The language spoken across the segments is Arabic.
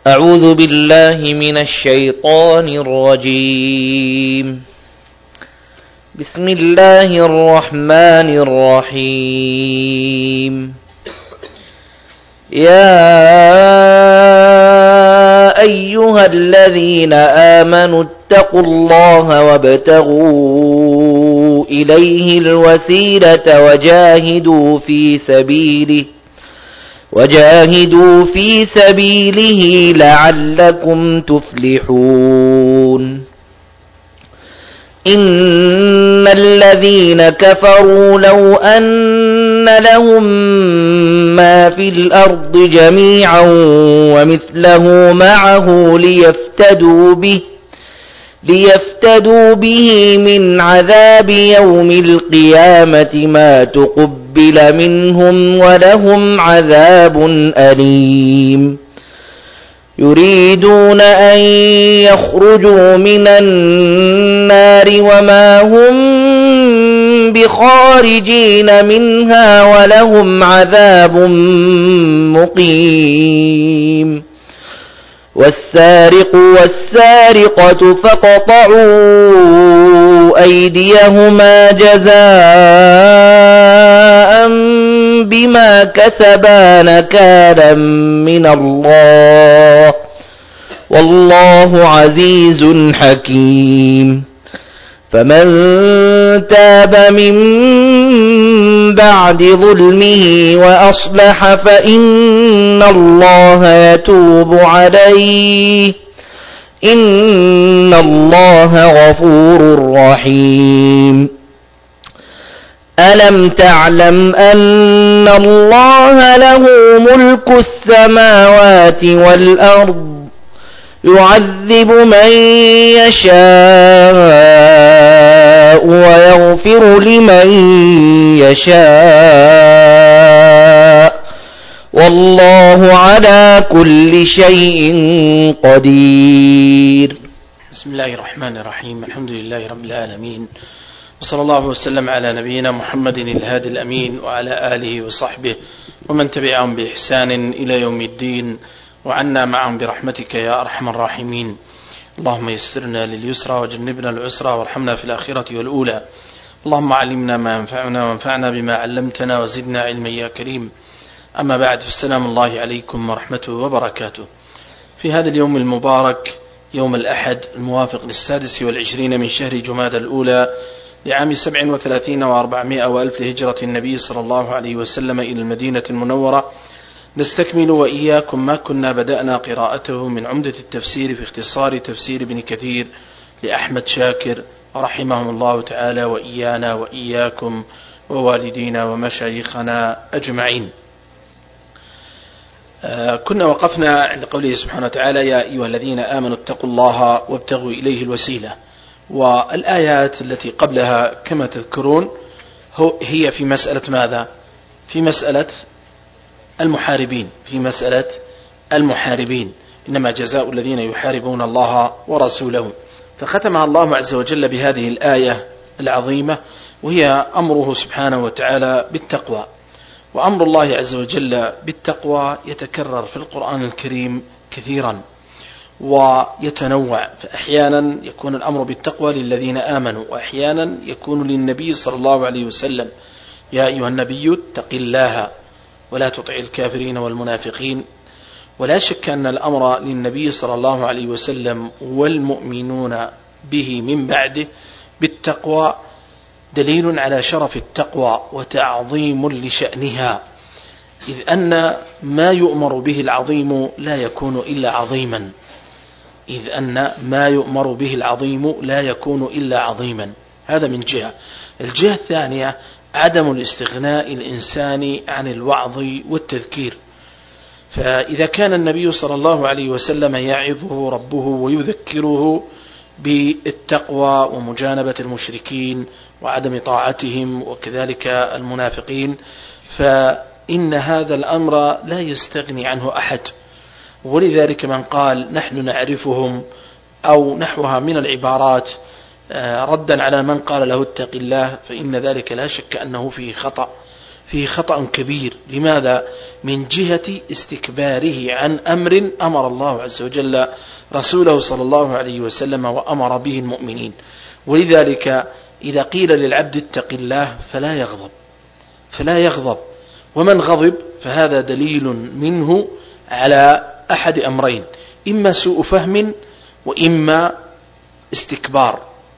أعوذ بالله من الشيطان الرجيم. بسم الله الرحمن الرحيم. يا أيها الذين آمنوا اتقوا الله وابتغوا إليه الوسيلة وجاهدوا في سبيله لعلكم تفلحون. إن الذين كفروا لو أن لهم ما في الأرض جميعا ومثله معه ليفتدوا به من عذاب يوم القيامة ما تقبل منهم ولهم عذاب أليم. يريدون أن يخرجوا من النار وما هم بخارجين منها ولهم عذاب مقيم. والسارق والسارقة فاقطعوا أيديهما جزاء بما كسبا نكالا من الله والله عزيز حكيم. فمن تاب من بعد ظلمه وأصلح فإن الله يتوب عليه إن الله غفور رحيم. ألم تعلم أن الله له ملك السماوات والأرض يعذب من يشاء ويغفر لمن يشاء والله على كل شيء قدير. بسم الله الرحمن الرحيم. الحمد لله رب العالمين، وصلى الله وسلم على نبينا محمد الهادي الأمين وعلى آله وصحبه ومن تبعهم بإحسان إلى يوم الدين، وعنا معهم برحمتك يا أرحم الراحمين. اللهم يسرنا لليسرى وجنبنا العسرى وارحمنا في الآخرة والأولى. اللهم علمنا ما ينفعنا وانفعنا بما علمتنا وزدنا علما يا كريم. أما بعد، فالسلام الله عليكم ورحمته وبركاته. في هذا اليوم المبارك، يوم الأحد الموافق ل26 من شهر جمادى الأولى لعام 37 و400 وألف لهجرة النبي صلى الله عليه وسلم إلى المدينة المنورة، نستكمل وإياكم ما كنا بدأنا قراءته من عمدة التفسير في اختصار تفسير ابن كثير لأحمد شاكر رحمهم الله تعالى، وإيانا وإياكم ووالدينا ومشايخنا أجمعين. كنا وقفنا عند قوله سبحانه وتعالى: يا أيها الذين آمنوا اتقوا الله وابتغوا إليه الوسيلة. والآيات التي قبلها كما تذكرون هي في مسألة ماذا؟ في مسألة المحاربين. إنما جزاء الذين يحاربون الله ورسوله. فختمها الله عز وجل بهذه الآية العظيمة، وهي أمره سبحانه وتعالى بالتقوى. وأمر الله عز وجل بالتقوى يتكرر في القرآن الكريم كثيرا ويتنوع، فأحيانا يكون الأمر بالتقوى للذين آمنوا، وأحيانا يكون للنبي صلى الله عليه وسلم: يا أيها النبي اتق الله ولا تطع الكافرين والمنافقين. ولا شك أن الأمر للنبي صلى الله عليه وسلم والمؤمنون به من بعده بالتقوى دليل على شرف التقوى وتعظيم لشأنها، إذ أن ما يؤمر به العظيم لا يكون إلا عظيما. هذا من جهة. الجهة الثانية عدم الاستغناء الإنساني عن الوعظ والتذكير. فإذا كان النبي صلى الله عليه وسلم يعظه ربه ويذكره بالتقوى ومجانبة المشركين وعدم طاعتهم وكذلك المنافقين، فإن هذا الأمر لا يستغني عنه أحد. ولذلك من قال نحن نعرفهم أو نحوها من العبارات ردا على من قال له اتق الله، فإن ذلك لا شك أنه فيه خطأ. فيه خطأ كبير. لماذا؟ من جهة استكباره عن أمر أمر الله عز وجل رسوله صلى الله عليه وسلم وأمر به المؤمنين. ولذلك إذا قيل للعبد اتق الله فلا يغضب، ومن غضب فهذا دليل منه على أحد أمرين: إما سوء فهم وإما استكبار،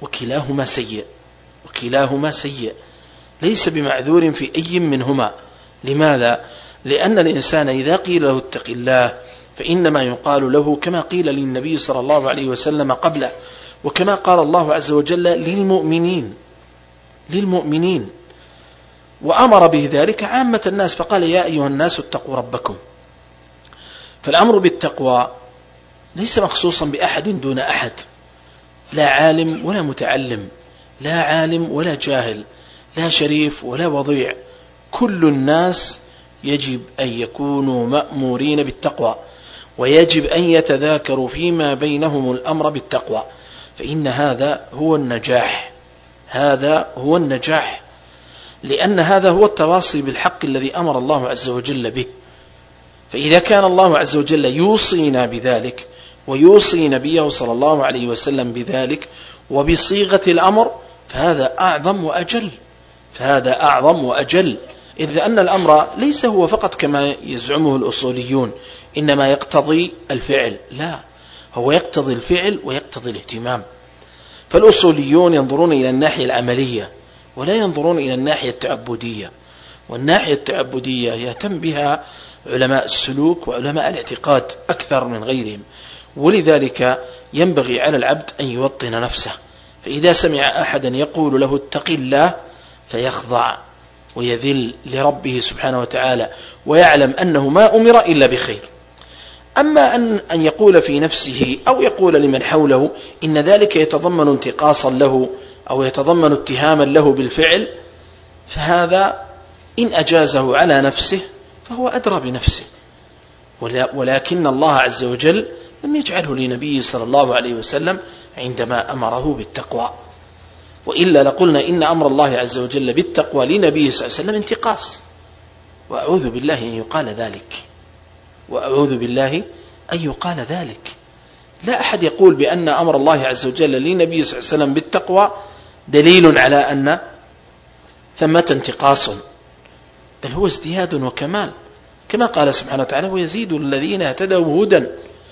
وكلاهما سيء ليس بمعذور في أي منهما. لماذا؟ لأن الإنسان إذا قيل له اتق الله فإنما يقال له كما قيل للنبي صلى الله عليه وسلم قبله، وكما قال الله عز وجل للمؤمنين وأمر به ذلك عامة الناس، فقال يا أيها الناس اتقوا ربكم. فالأمر بالتقوى ليس مخصوصا بأحد دون أحد، لا عالم ولا متعلم، لا عالم ولا جاهل، لا شريف ولا وضيع، كل الناس يجب أن يكونوا مأمورين بالتقوى، ويجب أن يتذاكروا فيما بينهم الأمر بالتقوى، فإن هذا هو النجاح، لأن هذا هو التواصي بالحق الذي أمر الله عز وجل به. فإذا كان الله عز وجل يوصينا بذلك ويوصي نبيه صلى الله عليه وسلم بذلك وبصيغة الأمر، فهذا أعظم وأجل، إذ أن الأمر ليس هو فقط كما يزعمه الأصوليون إنما يقتضي الفعل، لا، هو يقتضي الفعل ويقتضي الاهتمام. فالأصوليون ينظرون إلى الناحية العملية ولا ينظرون إلى الناحية التعبدية، والناحية التعبدية يهتم بها علماء السلوك وعلماء الاعتقاد أكثر من غيرهم. ولذلك ينبغي على العبد أن يوطن نفسه، فإذا سمع أحدا يقول له اتق الله فيخضع ويذل لربه سبحانه وتعالى، ويعلم أنه ما أمر إلا بخير. أما أن يقول في نفسه أو يقول لمن حوله إن ذلك يتضمن انتقاصا له أو يتضمن اتهاما له بالفعل، فهذا إن أجازه على نفسه فهو أدرى بنفسه، ولكن الله عز وجل لم يجعله لنبيه صلى الله عليه وسلم عندما أمره بالتقوى، وإلا لقلنا إن أمر الله عز وجل بالتقوى لنبيه صلى الله عليه وسلم انتقاص، وأعوذ بالله أن يقال ذلك. لا أحد يقول بأن أمر الله عز وجل لنبيه صلى الله عليه وسلم بالتقوى دليل على أن ثمة انتقاص، بل هو ازدياد وكمال، كما قال سبحانه وتعالى ويزيد الذين اهتدوا هدى،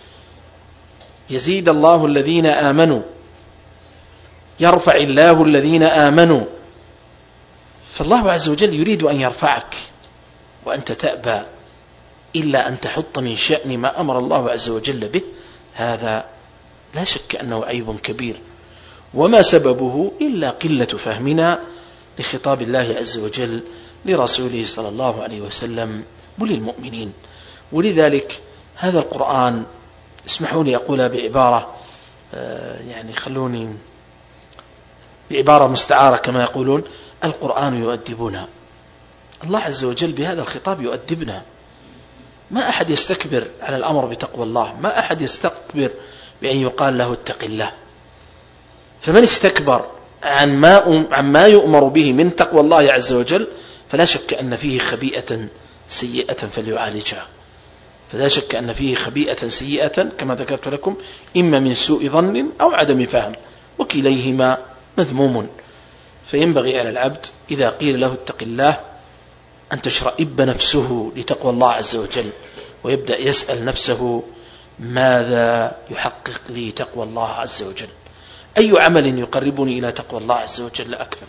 يزيد الله الذين آمنوا، يرفع الله الذين آمنوا. فالله عز وجل يريد أن يرفعك وأنت تأبى إلا أن تحط من شأن ما أمر الله عز وجل به، هذا لا شك أنه عيب كبير، وما سببه إلا قلة فهمنا لخطاب الله عز وجل لرسوله صلى الله عليه وسلم وللمؤمنين. ولذلك هذا القرآن، اسمحوا لي أقولها بعبارة خلوني بعبارة مستعارة كما يقولون، القرآن يؤدبنا. الله عز وجل بهذا الخطاب يؤدبنا. ما أحد يستكبر على الأمر بتقوى الله، ما أحد يستكبر بأن يقال له اتق الله. فمن استكبر عن ما يؤمر به من تقوى الله عز وجل فلا شك أن فيه خبيئة سيئة فليعالجها، فلا شك أن فيه خبيئة سيئة كما ذكرت لكم، إما من سوء ظن أو عدم فهم، وكليهما مذموم. فينبغي على العبد إذا قيل له اتق الله أن تشرئب نفسه لتقوى الله عز وجل، ويبدأ يسأل نفسه ماذا يحقق لي تقوى الله عز وجل، أي عمل يقربني إلى تقوى الله عز وجل أكثر.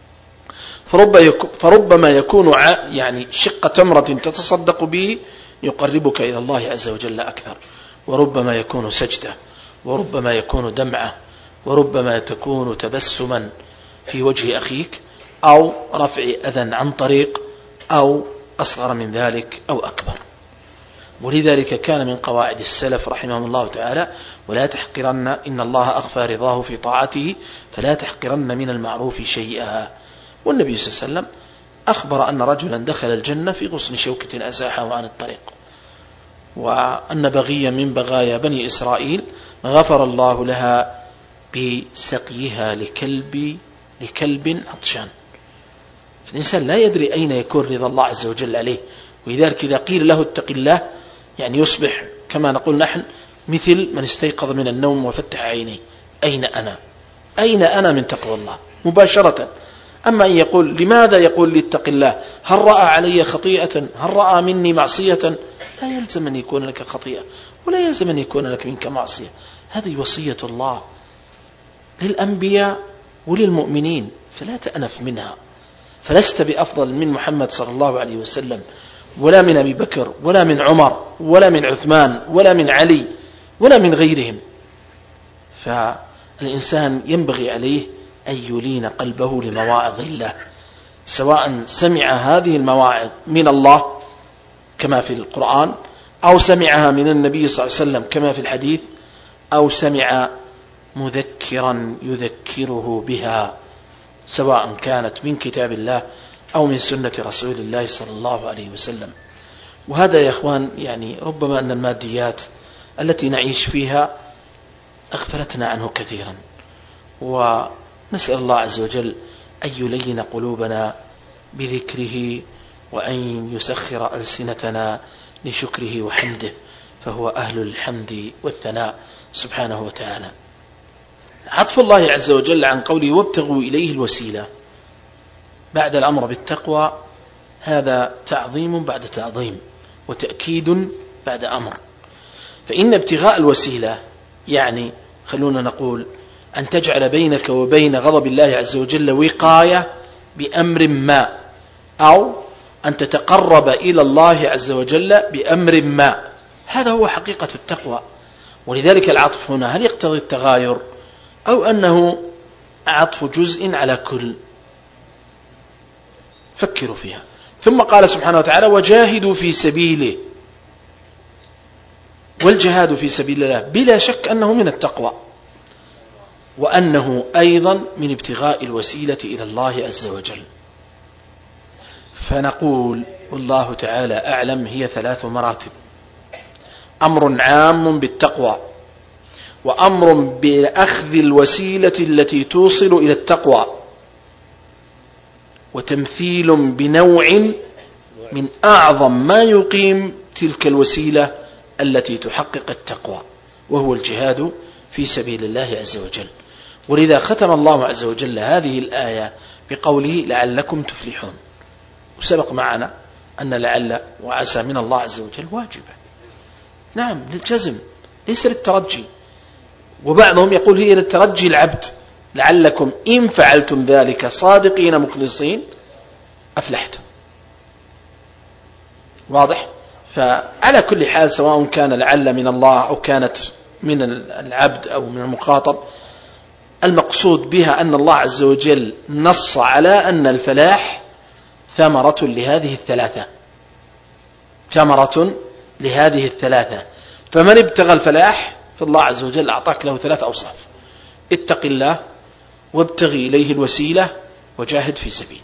فربما يكون شق تمرة تتصدق به يقربك إلى الله عز وجل أكثر، وربما يكون سجدة، وربما يكون دمعة، وربما تكون تبسما في وجه أخيك، أو رفع أذى عن طريق، أو أصغر من ذلك أو أكبر. ولذلك كان من قواعد السلف رحمهم الله تعالى ولا تحقرن، إن الله أخفى رضاه في طاعته فلا تحقرن من المعروف شيئا. والنبي صلى الله عليه وسلم أخبر أن رجلا دخل الجنة في غصن شوكة أزاحه عن الطريق، وأن بغيا من بغايا بني إسرائيل غفر الله لها بسقيها لكلب عطشان. فالإنسان لا يدري أين يكون رضا الله عز وجل عليه. ولذلك إذا قيل له اتق الله يعني يصبح كما نقول نحن مثل من استيقظ من النوم وفتح عينيه، أين أنا من تقوى الله مباشرة. أما أن يقول لماذا يقول لي اتق الله، هل رأى علي خطيئة، هل رأى مني معصية؟ لا يلزم أن يكون لك خطيئة ولا يلزم أن يكون لك منك معصية. هذه وصية الله للأنبياء وللمؤمنين، فلا تأنف منها. فلست بأفضل من محمد صلى الله عليه وسلم ولا من أبي بكر ولا من عمر ولا من عثمان ولا من علي ولا من غيرهم. فالإنسان ينبغي عليه أن يلين قلبه لمواعظ الله، سواء سمع هذه المواعظ من الله كما في القرآن، أو سمعها من النبي صلى الله عليه وسلم كما في الحديث، أو سمع مذكرا يذكره بها، سواء كانت من كتاب الله أو من سنة رسول الله صلى الله عليه وسلم. وهذا يا أخوان يعني ربما أن الماديات التي نعيش فيها أغفلتنا عنه كثيرا، ونسأل الله عز وجل أن يلين قلوبنا بذكره وأن يسخر ألسنتنا لشكره وحمده، فهو أهل الحمد والثناء سبحانه وتعالى. عطف الله عز وجل عن قوله وابتغوا إليه الوسيلة بعد الأمر بالتقوى، هذا تعظيم بعد تعظيم وتأكيد بعد أمر. فإن ابتغاء الوسيلة يعني خلونا نقول أن تجعل بينك وبين غضب الله عز وجل وقاية بأمر ما، أو أن تتقرب إلى الله عز وجل بأمر ما، هذا هو حقيقة التقوى. ولذلك العطف هنا هل يقتضي التغاير أو أنه عطف جزء على كل؟ فكروا فيها. ثم قال سبحانه وتعالى وجاهدوا في سبيله، والجهاد في سبيل الله بلا شك أنه من التقوى، وأنه أيضا من ابتغاء الوسيلة إلى الله عز وجل. فنقول والله تعالى أعلم هي 3 مراتب: أمر عام بالتقوى، وأمر بأخذ الوسيلة التي توصل إلى التقوى، وتمثيل بنوع من أعظم ما يقيم تلك الوسيلة التي تحقق التقوى، وهو الجهاد في سبيل الله عز وجل. ولذا ختم الله عز وجل هذه الآية بقوله لعلكم تفلحون. وسبق معنا أن لعل وعسى من الله عز وجل واجبة، نعم للجزم ليس للترجي. وبعضهم يقول هي للترجي العبد، لعلكم إن فعلتم ذلك صادقين مخلصين أفلحتم. واضح؟ فعلى كل حال سواء كان لعل من الله أو كانت من العبد أو من المخاطب، المقصود بها أن الله عز وجل نص على أن الفلاح ثمرة لهذه الثلاثة، ثمرة لهذه الثلاثة. فمن ابتغى الفلاح فالله عز وجل أعطاك له 3 أوصاف: اتق الله، وابتغي إليه الوسيلة، وجاهد في سبيله.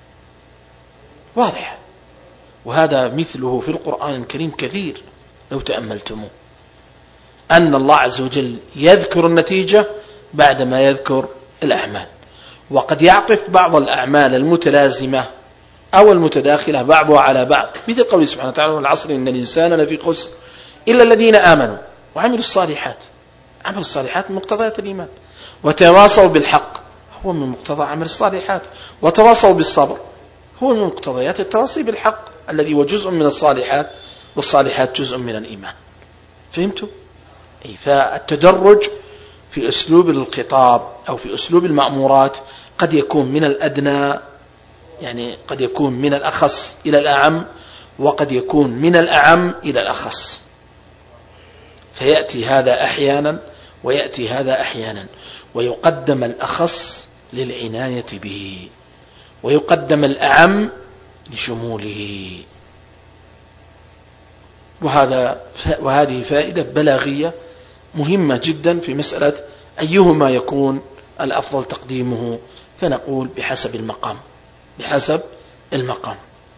واضح؟ وهذا مثله في القرآن الكريم كثير لو تأملتموه، أن الله عز وجل يذكر النتيجة بعدما يذكر الأعمال، وقد يعطف بعض الأعمال المتلازمة أو المتداخلة بعضها على بعض، مثل قوله سبحانه وتعالى والعصر إن الإنسان لفي خسر إلا الذين آمنوا وعملوا الصالحات. عمل الصالحات من مقتضيات الإيمان، وتواصوا بالحق هو من مقتضى عمل الصالحات، وتواصوا بالصبر هو من مقتضيات التواصي بالحق الذي هو جزء من الصالحات، والصالحات جزء من الإيمان. فهمتوا؟ فالتدرج في أسلوب الخطاب أو في أسلوب المأمورات قد يكون من الأدنى، يعني قد يكون من الأخص إلى الأعم، وقد يكون من الأعم إلى الأخص، فيأتي هذا أحيانا ويأتي هذا أحيانا، ويقدم الأخص للعناية به، ويقدم الأعم لشموله. وهذه فائدة بلاغية مهمة جدا في مسألة أيهما يكون الأفضل تقديمه، فنقول بحسب المقام، بحسب المقام.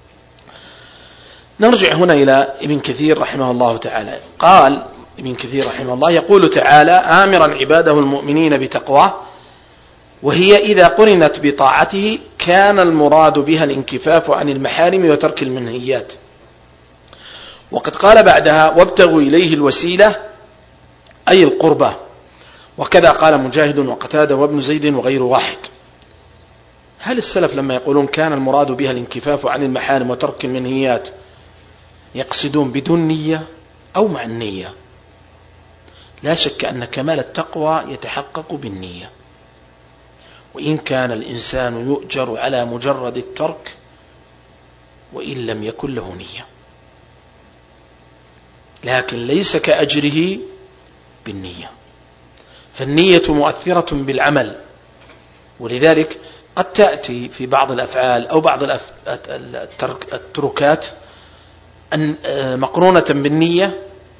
نرجع هنا إلى ابن كثير رحمه الله تعالى. قال ابن كثير رحمه الله يقول تعالى آمرا عباده المؤمنين بتقواه، وهي إذا قرنت بطاعته كان المراد بها الانكفاف عن المحارم وترك المنهيات. وقد قال بعدها وابتغوا إليه الوسيلة أي القربة، وكذا قال مجاهد وقتادة وابن زيد وغير واحد. هل السلف لما يقولون كان المراد بها الانكفاف عن المحارم وترك المنهيات يقصدون بدون نية أو مع النية؟ لا شك أن كمال التقوى يتحقق بالنية، وإن كان الإنسان يؤجر على مجرد الترك وإن لم يكن له نية، لكن ليس كأجره بالنية، فالنية مؤثرة بالعمل. ولذلك قد تأتي في بعض الأفعال أو بعض التركات مقرونة بالنية،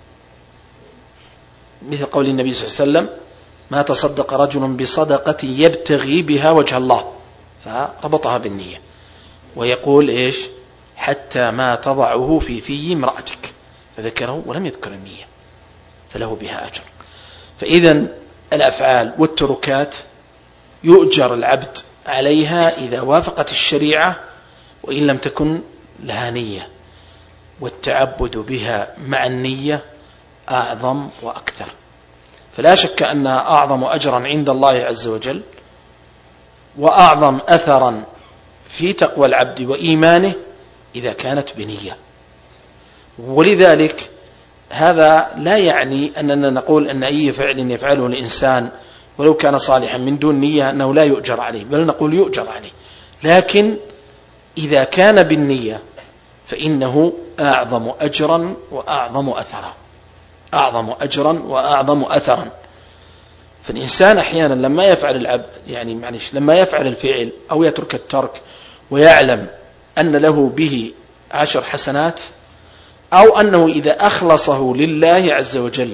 مثل قول النبي صلى الله عليه وسلم ما تصدق رجل بصدقة يبتغي بها وجه الله، فربطها بالنية. ويقول إيش؟ حتى ما تضعه في امرأتك، فذكره ولم يذكر النية، فله بها أجر. فإذا الأفعال والتركات يؤجر العبد عليها إذا وافقت الشريعة وإن لم تكن لها نية، والتعبد بها مع النية أعظم وأكثر. فلا شك أنها أعظم أجرا عند الله عز وجل وأعظم أثرا في تقوى العبد وإيمانه إذا كانت بنية. ولذلك هذا لا يعني أننا نقول أن أي فعل يفعله الإنسان ولو كان صالحا من دون نية أنه لا يؤجر عليه، بل نقول يؤجر عليه، لكن إذا كان بالنية فإنه أعظم أجرا وأعظم أثرا، أعظم أجرا وأعظم أثرا. فالإنسان أحيانا لما يفعل العبد لما يفعل الفعل أو يترك الترك ويعلم أن له به 10 حسنات، أو أنه إذا أخلصه لله عز وجل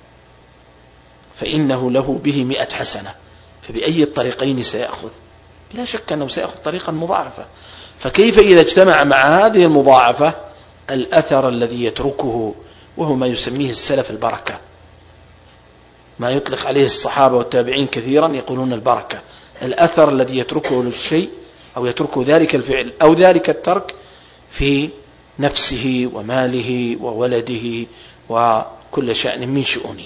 فإنه له به 100 حسنة، فبأي الطريقين سيأخذ؟ لا شك أنه سيأخذ طريقا مضاعفة. فكيف إذا اجتمع مع هذه المضاعفة الأثر الذي يتركه، وهو ما يسميه السلف البركة، ما يطلق عليه الصحابة والتابعين كثيرا يقولون البركة، الأثر الذي يتركه للشيء أو يتركه ذلك الفعل أو ذلك الترك في نفسه وماله وولده وكل شأن من شؤونه.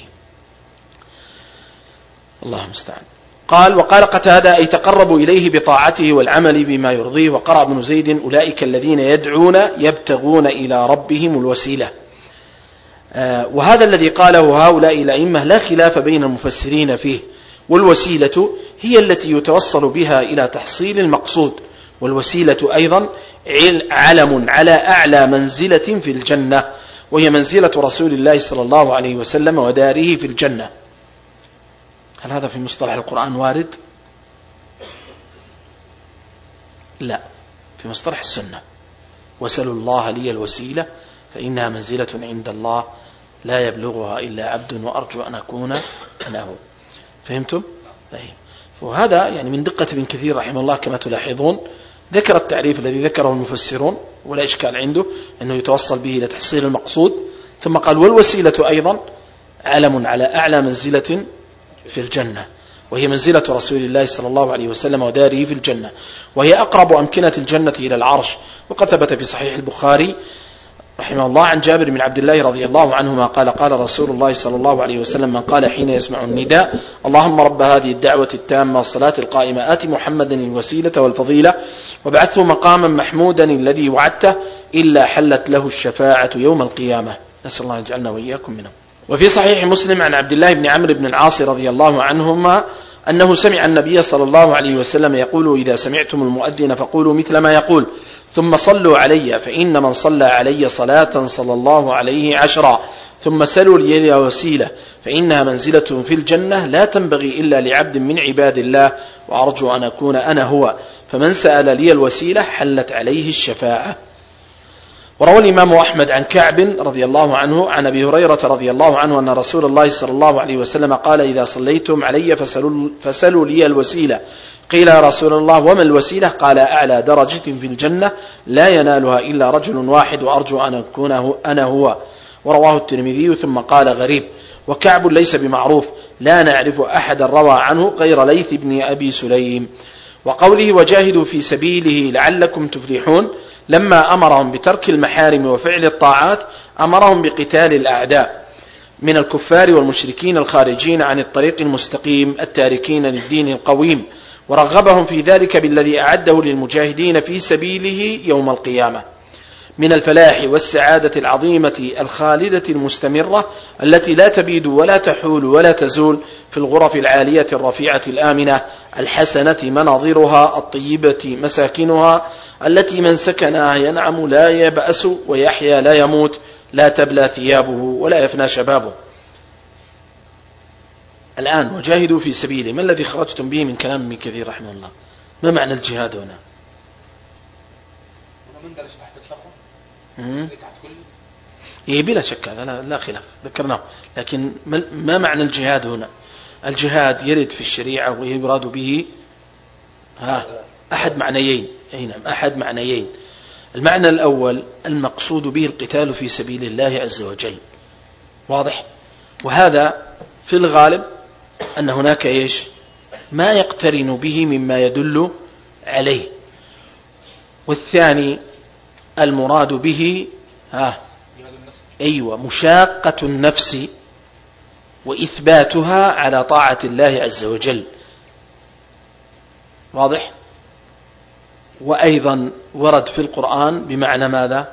الله المستعان. قال وقال قتادة أي تقربوا إليه بطاعته والعمل بما يرضيه. وقرأ ابن زيد أولئك الذين يدعون يبتغون إلى ربهم الوسيلة. وهذا الذي قاله هؤلاء الأئمة لا خلاف بين المفسرين فيه، والوسيلة هي التي يتوصل بها إلى تحصيل المقصود، والوسيلة أيضا علم على أعلى منزلة في الجنة، وهي منزلة رسول الله صلى الله عليه وسلم وداره في الجنة. هل هذا في مصطلح القرآن وارد؟ لا، في مصطلح السنة. وسلوا الله لي الوسيلة فإنها منزلة عند الله لا يبلغها إلا عبد وأرجو أن أكون أنا هو. فهمتم؟ وهذا من دقة ابن كثير رحمه الله كما تلاحظون، ذكر التعريف الذي ذكره المفسرون ولا إشكال عنده أنه يتوصل به إلى تحصيل المقصود، ثم قال والوسيلة أيضا علم على أعلى منزلة في الجنة، وهي منزلة رسول الله صلى الله عليه وسلم وداره في الجنة، وهي أقرب أمكنة الجنة إلى العرش. وقد ثبت في صحيح البخاري رحمه الله عن جابر بن عبد الله رضي الله عنهما قال قال رسول الله صلى الله عليه وسلم من قال حين يسمع النداء اللهم رب هذه الدعوة التامة والصلاة القائمة آت محمدا الوسيلة والفضيلة وابعثه مقاما محمودا الذي وعدته إلا حلت له الشفاعة يوم القيامة. نسأل الله أن يجعلنا وإياكم منهم. وفي صحيح مسلم عن عبد الله بن عمرو بن العاص رضي الله عنهما أنه سمع النبي صلى الله عليه وسلم يقول إذا سمعتم المؤذن فقولوا مثل ما يقول ثم صلوا علي فإن من صلى علي صلاة صلى الله عليه 10 ثم سلوا لي وسيلة فإنها منزلة في الجنة لا تنبغي إلا لعبد من عباد الله وأرجو أن أكون أنا هو، فمن سأل لي الوسيلة حلت عليه الشفاعة. وروى الإمام أحمد عن كعب رضي الله عنه عن أبي هريرة رضي الله عنه أن رسول الله صلى الله عليه وسلم قال إذا صليتم علي فسلوا لي الوسيلة. قيل يا رسول الله وما الوسيلة؟ قال أعلى درجة في الجنة لا ينالها إلا رجل واحد وأرجو أن أكون أنا هو. ورواه الترمذي ثم قال غريب. وكعب ليس بمعروف لا نعرف أحدا روى عنه غير ليث بن أبي سليم. وقوله وجاهدوا في سبيله لعلكم تفلحون لما أمرهم بترك المحارم وفعل الطاعات أمرهم بقتال الأعداء من الكفار والمشركين الخارجين عن الطريق المستقيم التاركين للدين القويم، ورغبهم في ذلك بالذي أعده للمجاهدين في سبيله يوم القيامة من الفلاح والسعادة العظيمة الخالدة المستمرة التي لا تبيد ولا تحول ولا تزول في الغرف العالية الرفيعة الآمنة الحسنة مناظرها الطيبة مساكنها التي من سكنها ينعم لا يبأس ويحيا لا يموت لا تبلى ثيابه ولا يفنى شبابه. الآن وجاهدوا في سبيله، ما الذي خرجتم به من كلام ابن كثير رحمه الله؟ ما معنى الجهاد هنا؟ إيه بلا شك هذا لا خلاف ذكرناه، لكن ما معنى الجهاد هنا؟ الجهاد يرد في الشريعة ويراد به أحد معنيين. أي نعم أحد معنيين. المعنى الأول المقصود به القتال في سبيل الله عز وجل، واضح؟ وهذا في الغالب أن هناك ما يقترن به مما يدل عليه. والثاني المراد به مشاقة النفس وإثباتها على طاعة الله عز وجل، واضح؟ وأيضا ورد في القرآن بمعنى ماذا؟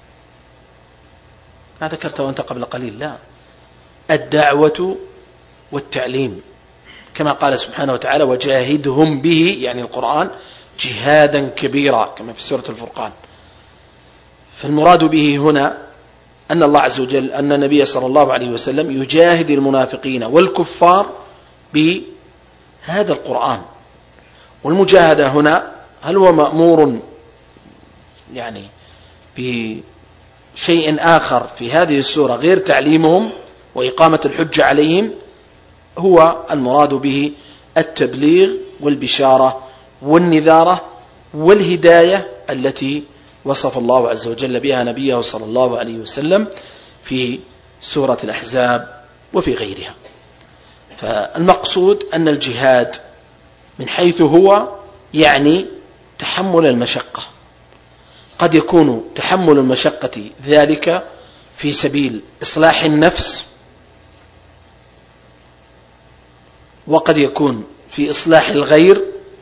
ما ذكرته أنت قبل قليل، لا، الدعوة والتعليم، كما قال سبحانه وتعالى وجاهدهم به، يعني القرآن، جهادا كبيرا كما في سورة الفرقان. فالمراد به هنا أن الله عز وجل أن النبي صلى الله عليه وسلم يجاهد المنافقين والكفار بهذا القرآن. والمجاهدة هنا هل هو مأمور يعني بشيء آخر في هذه السورة غير تعليمهم وإقامة الحجة عليهم؟ هو المراد به التبليغ والبشارة والنذارة والهداية التي وصف الله عز وجل بها نبيه صلى الله عليه وسلم في سورة الأحزاب وفي غيرها. فالمقصود أن الجهاد من حيث هو يعني تحمل المشقة، قد يكون تحمل المشقة ذلك في سبيل إصلاح النفس، وقد يكون في إصلاح الغير،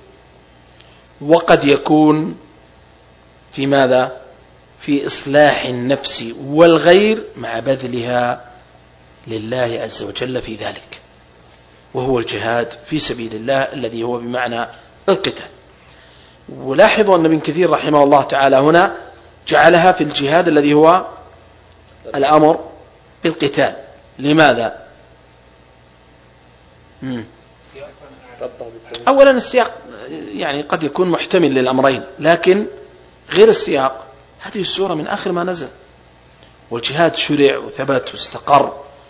وقد يكون في ماذا؟ في إصلاح النفس والغير مع بذلها لله عز وجل في ذلك، وهو الجهاد في سبيل الله الذي هو بمعنى القتال. ولاحظوا أن ابن كثير رحمه الله تعالى هنا جعلها في الجهاد الذي هو الأمر بالقتال. لماذا؟ أولا السياق يعني قد يكون محتمل للأمرين، لكن غير السياق. هذه السورة من آخر ما نزل، والجهاد شرع وثبت واستقر،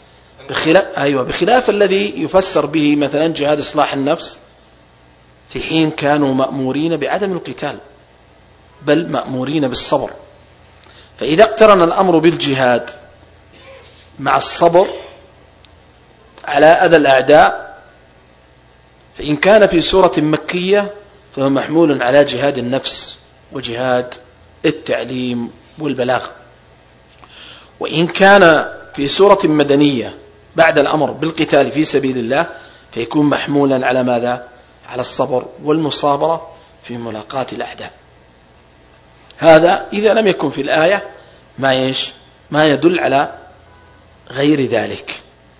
بخلاف الذي يفسر به مثلا جهاد إصلاح النفس في حين كانوا مأمورين بعدم القتال، بل مأمورين بالصبر. فإذا اقترن الأمر بالجهاد مع الصبر على أذى الأعداء، فإن كان في سورة مكية فهو محمول على جهاد النفس وجهاد التعليم والبلاغ. وإن كان في سورة مدنية بعد الأمر بالقتال في سبيل الله فيكون محمولا على ماذا؟ على الصبر والمصابرة في ملاقاة الأعداء. هذا إذا لم يكن في الآية ما يدل على غير ذلك.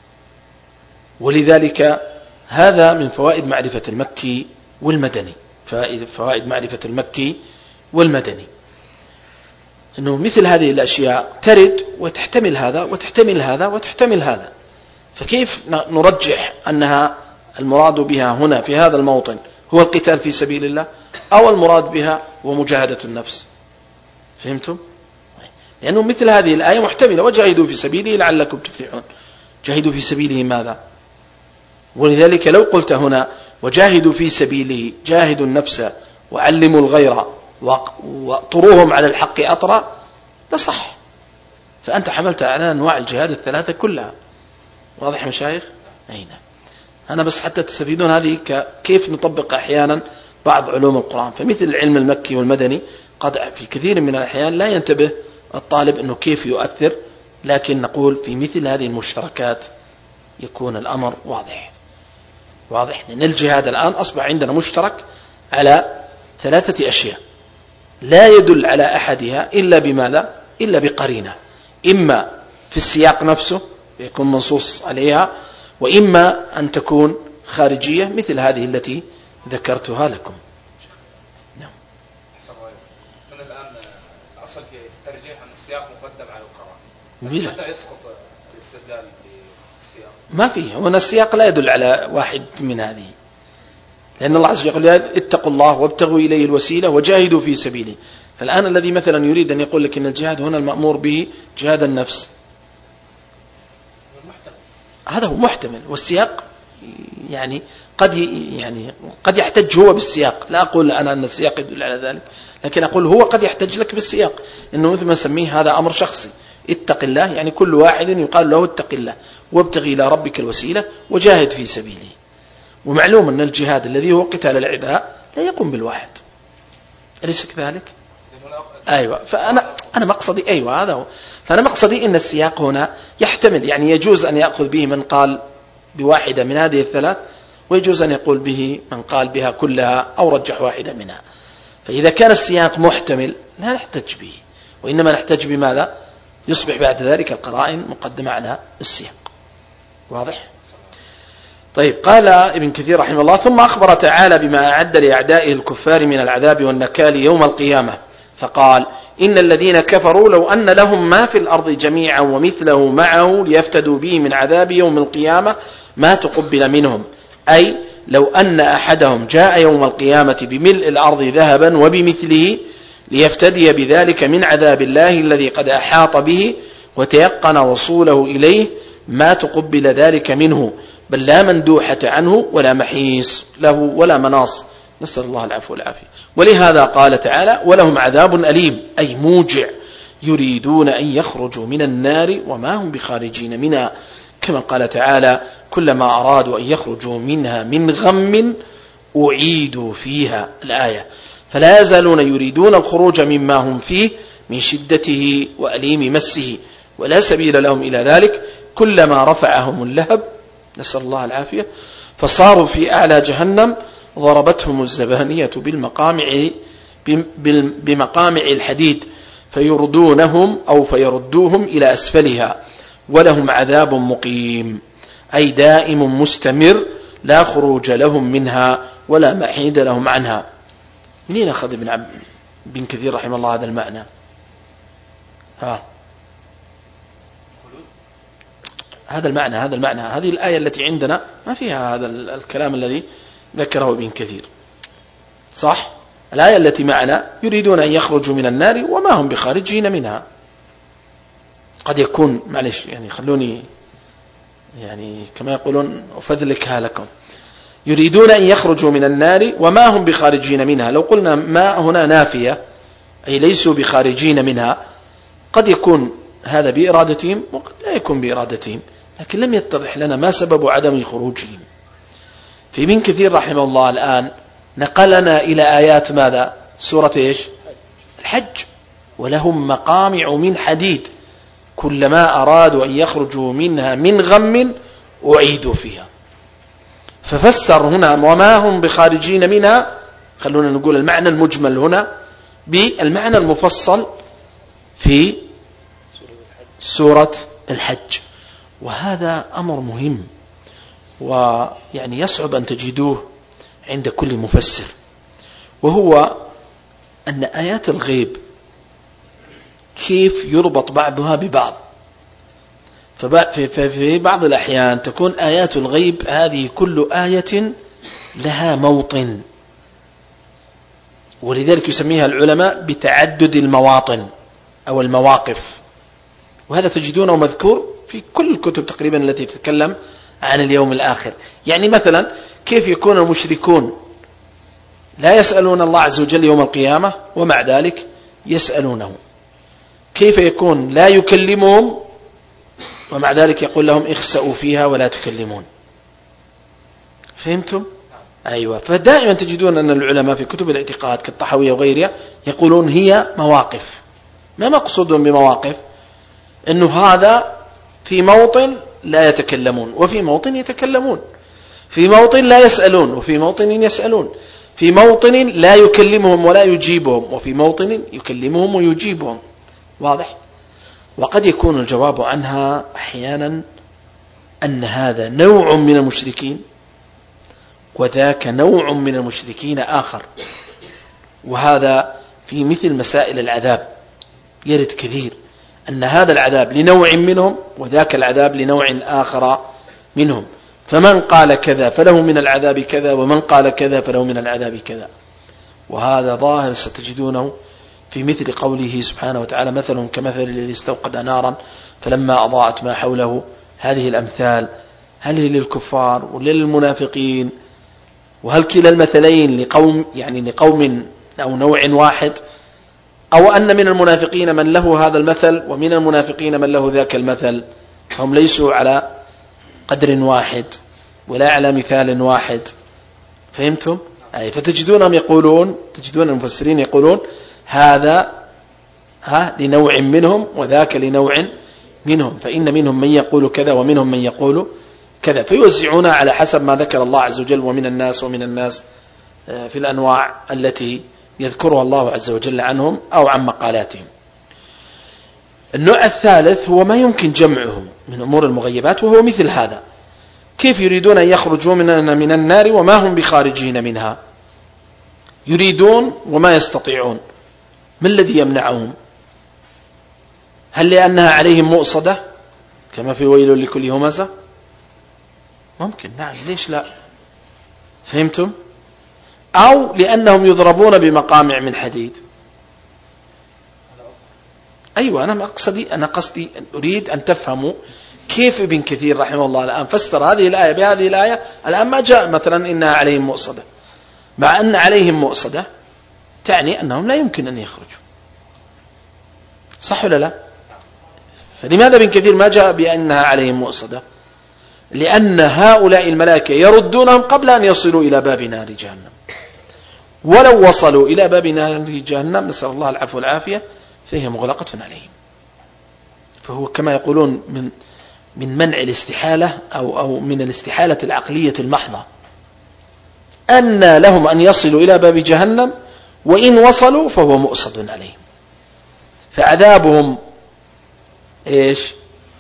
ولذلك هذا من فوائد معرفة المكي والمدني، فوائد معرفة المكي والمدني، أنه مثل هذه الأشياء ترد وتحتمل هذا وتحتمل هذا وتحتمل هذا، فكيف نرجح أنها المراد بها هنا في هذا الموطن هو القتال في سبيل الله، أو المراد بها هو مجاهدة النفس؟ فهمتم؟ لأنه مثل هذه الآية محتملة، وجاهدوا في سبيله لعلكم تفلحون. جاهدوا في سبيله ماذا؟ ولذلك لو قلت هنا وجاهدوا في سبيله جاهدوا النفس وعلموا الغير واطروهم على الحق أطرا لصح، فأنت حملت على أنواع الجهاد الثلاثة كلها. واضح يا مشايخ؟ أين أنا بس حتى تستفيدون هذه كيف نطبق أحيانا بعض علوم القرآن. فمثل العلم المكي والمدني قد في كثير من الأحيان لا ينتبه الطالب أنه كيف يؤثر، لكن نقول في مثل هذه المشتركات يكون الأمر واضح لأن الجهاد الآن أصبح عندنا مشترك على 3 أشياء لا يدل على أحدها إلا بماذا؟ إلا بقرينة، إما في السياق نفسه يكون منصوص عليها، وإما أن تكون خارجية مثل هذه التي ذكرتها لكم. نعم. من الآن أصل في الترجيح أن السياق مقدم على القرائن، متى يسقط الاستدلال بالسياق؟ ما فيه، هنا السياق لا يدل على واحد من هذه، لأن الله عز وجل يقول اتقوا الله وابتغوا إليه الوسيلة وجاهدوا في سبيله. فالآن الذي مثلا يريد أن يقول لك أن الجهاد هنا المأمور به جهاد النفس، هذا هو محتمل، والسياق يعني قد يحتج هو بالسياق. لا أقول أنا أن السياق يدل على ذلك، لكن أقول هو قد يحتج لك بالسياق، إنه مثل ما نسميه هذا أمر شخصي. اتق الله يعني كل واحد يقال له اتق الله وابتغي إلى ربك الوسيلة وجاهد في سبيله. ومعلوم أن الجهاد الذي هو قتال الأعداء لا يقوم بالواحد، أليس كذلك؟ أيوة. فأنا مقصدي أيوة هذا هو. فأنا مقصدي إن السياق هنا يحتمل، يعني يجوز أن يأخذ به من قال بواحدة من هذه الثلاث، ويجوز أن يقول به من قال بها كلها أو رجح واحدة منها. فإذا كان السياق محتمل لا نحتج به، وإنما نحتج بماذا؟ يصبح بعد ذلك القرائن مقدمة على السياق. واضح؟ طيب. قال ابن كثير رحمه الله: ثم أخبر تعالى بما أعد لأعدائه الكفار من العذاب والنكال يوم القيامة، فقال: إن الذين كفروا لو أن لهم ما في الأرض جميعا ومثله معه ليفتدوا به من عذاب يوم القيامة ما تقبل منهم، أي لو أن أحدهم جاء يوم القيامة بملء الأرض ذهبا وبمثله ليفتدي بذلك من عذاب الله الذي قد أحاط به وتيقن وصوله إليه ما تقبل ذلك منه، بل لا مندوحة عنه ولا محيص له ولا مناص، نسأل الله العفو والعافية. ولهذا قال تعالى: ولهم عذاب أليم، أي موجع، يريدون أن يخرجوا من النار وما هم بخارجين منها، كما قال تعالى: كلما أرادوا أن يخرجوا منها من غم أعيدوا فيها، الآية. فلا يزالون يريدون الخروج مما هم فيه من شدته وأليم مسه، ولا سبيل لهم إلى ذلك، كلما رفعهم اللهب، نسأل الله العافية، فصاروا في أعلى جهنم ضربتهم الزبانية بمقامع الحديد فيردونهم أو فيردوهم إلى أسفلها، ولهم عذاب مقيم، أي دائم مستمر لا خروج لهم منها ولا محيد لهم عنها. منين أخذ ابن كثير رحمه الله هذا المعنى؟ هذا المعنى هذه الآية التي عندنا ما فيها هذا الكلام الذي ذكره ابن كثير، صح؟ الآية التي معنا يريدون أن يخرجوا من النار وما هم بخارجين منها. قد يكون معلش يعني خلوني يعني كما يقولون أفذلكها لكم، يريدون أن يخرجوا من النار وما هم بخارجين منها، لو قلنا ما هنا نافية أي ليسوا بخارجين منها، قد يكون هذا بإرادتهم وقد لا يكون بإرادتهم، لكن لم يتضح لنا ما سبب عدم خروجهم. في ابن كثير رحمه الله الآن نقلنا إلى آيات ماذا؟ سورة إيش؟ الحج: ولهم مقامع من حديد كلما أرادوا أن يخرجوا منها من غم أعيدوا فيها. ففسر هنا وما هم بخارجين منها، خلونا نقول المعنى المجمل هنا بالمعنى المفصل في سورة الحج. وهذا أمر مهم، ويعني يصعب أن تجدوه عند كل مفسر، وهو أن آيات الغيب كيف يربط بعضها ببعض. ففي بعض الأحيان تكون آيات الغيب هذه كل آية لها موطن، ولذلك يسميها العلماء بتعدد المواطن أو المواقف، وهذا تجدونه مذكور في كل الكتب تقريبا التي تتكلم عن اليوم الآخر. يعني مثلا كيف يكون المشركون لا يسألون الله عز وجل يوم القيامة ومع ذلك يسألونه، كيف يكون لا يكلمهم ومع ذلك يقول لهم اخسأوا فيها ولا تكلمون. فهمتم؟ أيوة. فدائما تجدون أن العلماء في كتب الاعتقاد كالطحاوية وغيرها يقولون هي مواقف. ما مقصودهم بمواقف؟ أنه هذا في موطن لا يتكلمون وفي موطن يتكلمون، في موطن لا يسألون وفي موطن يسألون، في موطن لا يكلمهم ولا يجيبهم وفي موطن يكلمهم ويجيبهم. واضح؟ وقد يكون الجواب عنها أحيانا أن هذا نوع من المشركين وذاك نوع من المشركين آخر. وهذا في مثل مسائل العذاب يرد كثير أن هذا العذاب لنوع منهم وذاك العذاب لنوع آخر منهم، فمن قال كذا فله من العذاب كذا ومن قال كذا فله من العذاب كذا. وهذا ظاهر ستجدونه في مثل قوله سبحانه وتعالى مثل كمثل الذي استوقد نارا فلما أضاءت ما حوله. هذه الأمثال هل هي للكفار وللمنافقين؟ وهل كلا المثلين لقوم يعني لقوم أو نوع واحد، أو أن من المنافقين من له هذا المثل ومن المنافقين من له ذاك المثل، هم ليسوا على قدر واحد ولا على مثال واحد. فهمتم؟ أي فتجدونهم يقولون، تجدون المفسرين يقولون هذا لنوع منهم وذاك لنوع منهم، فإن منهم من يقول كذا ومنهم من يقول كذا، فيوزعونها على حسب ما ذكر الله عز وجل ومن الناس في الأنواع التي يذكرها الله عز وجل عنهم أو عن مقالاتهم. النوع الثالث هو ما يمكن جمعه من أمور المغيبات، وهو مثل هذا: كيف يريدون أن يخرجوا من النار وما هم بخارجين منها؟ يريدون وما يستطيعون. ما الذي يمنعهم؟ هل لأنها عليهم مؤصدة كما في ويل لكل همزة؟ ممكن، نعم، ليش لا؟ فهمتم؟ أو لأنهم يضربون بمقامع من حديد. أيوة، أنا قصدي أريد أن تفهموا كيف ابن كثير رحمه الله الآن فسر هذه الآية بهذه الآية. الآن ما جاء مثلا إنها عليهم مؤصدة، مع أن عليهم مؤصدة تعني أنهم لا يمكن أن يخرجوا، صح ولا لا؟ فلماذا ابن كثير ما جاء بأنها عليهم مؤصدة؟ لأن هؤلاء الملائكة يردونهم قبل أن يصلوا إلى باب نار جهنم، ولو وصلوا إلى باب نار جهنم نسأل الله العفو والعافية فهي مغلقة عليهم. فهو كما يقولون من منع الاستحالة أو من الاستحالة العقلية المحضة، أن لهم أن يصلوا إلى باب جهنم، وإن وصلوا فهو مؤصد عليهم. فعذابهم إيش؟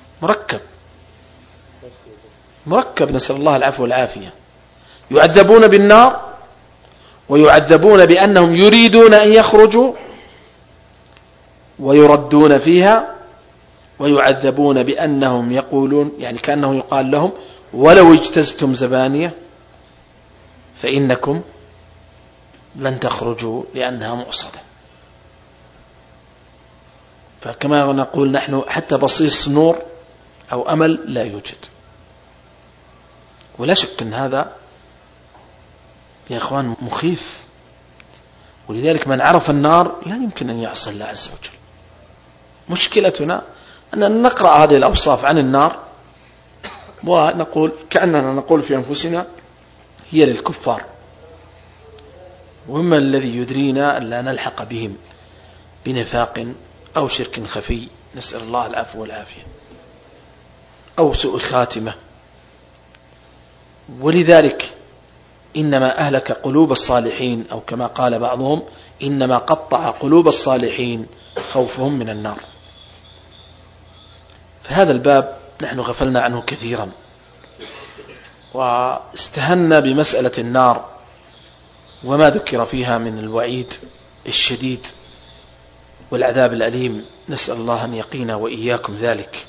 مركب نسأل الله العفو والعافية. يعذبون بالنار، ويعذبون بأنهم يريدون أن يخرجوا ويردون فيها، ويعذبون بأنهم يقولون يعني كأنه يقال لهم ولو اجتزتم زبانية فإنكم لن تخرجوا لأنها مؤصدة. فكما نقول نحن حتى بصيص نور أو أمل لا يوجد. ولا شك أن هذا يا أخوان مخيف، ولذلك من عرف النار لا يمكن أن يعصي الله عز وجل. مشكلتنا أننا نقرأ هذه الأوصاف عن النار ونقول كأننا نقول في أنفسنا هي للكفار، وما الذي يدرينا أن لا نلحق بهم بنفاق أو شرك خفي، نسأل الله العفو والعافية، أو سوء خاتمة. ولذلك إنما أهلك قلوب الصالحين، أو كما قال بعضهم إنما قطع قلوب الصالحين خوفهم من النار. فهذا الباب نحن غفلنا عنه كثيرا، واستهنا بمسألة النار وما ذكر فيها من الوعيد الشديد والعذاب الأليم. نسأل الله أن يقينا وإياكم ذلك،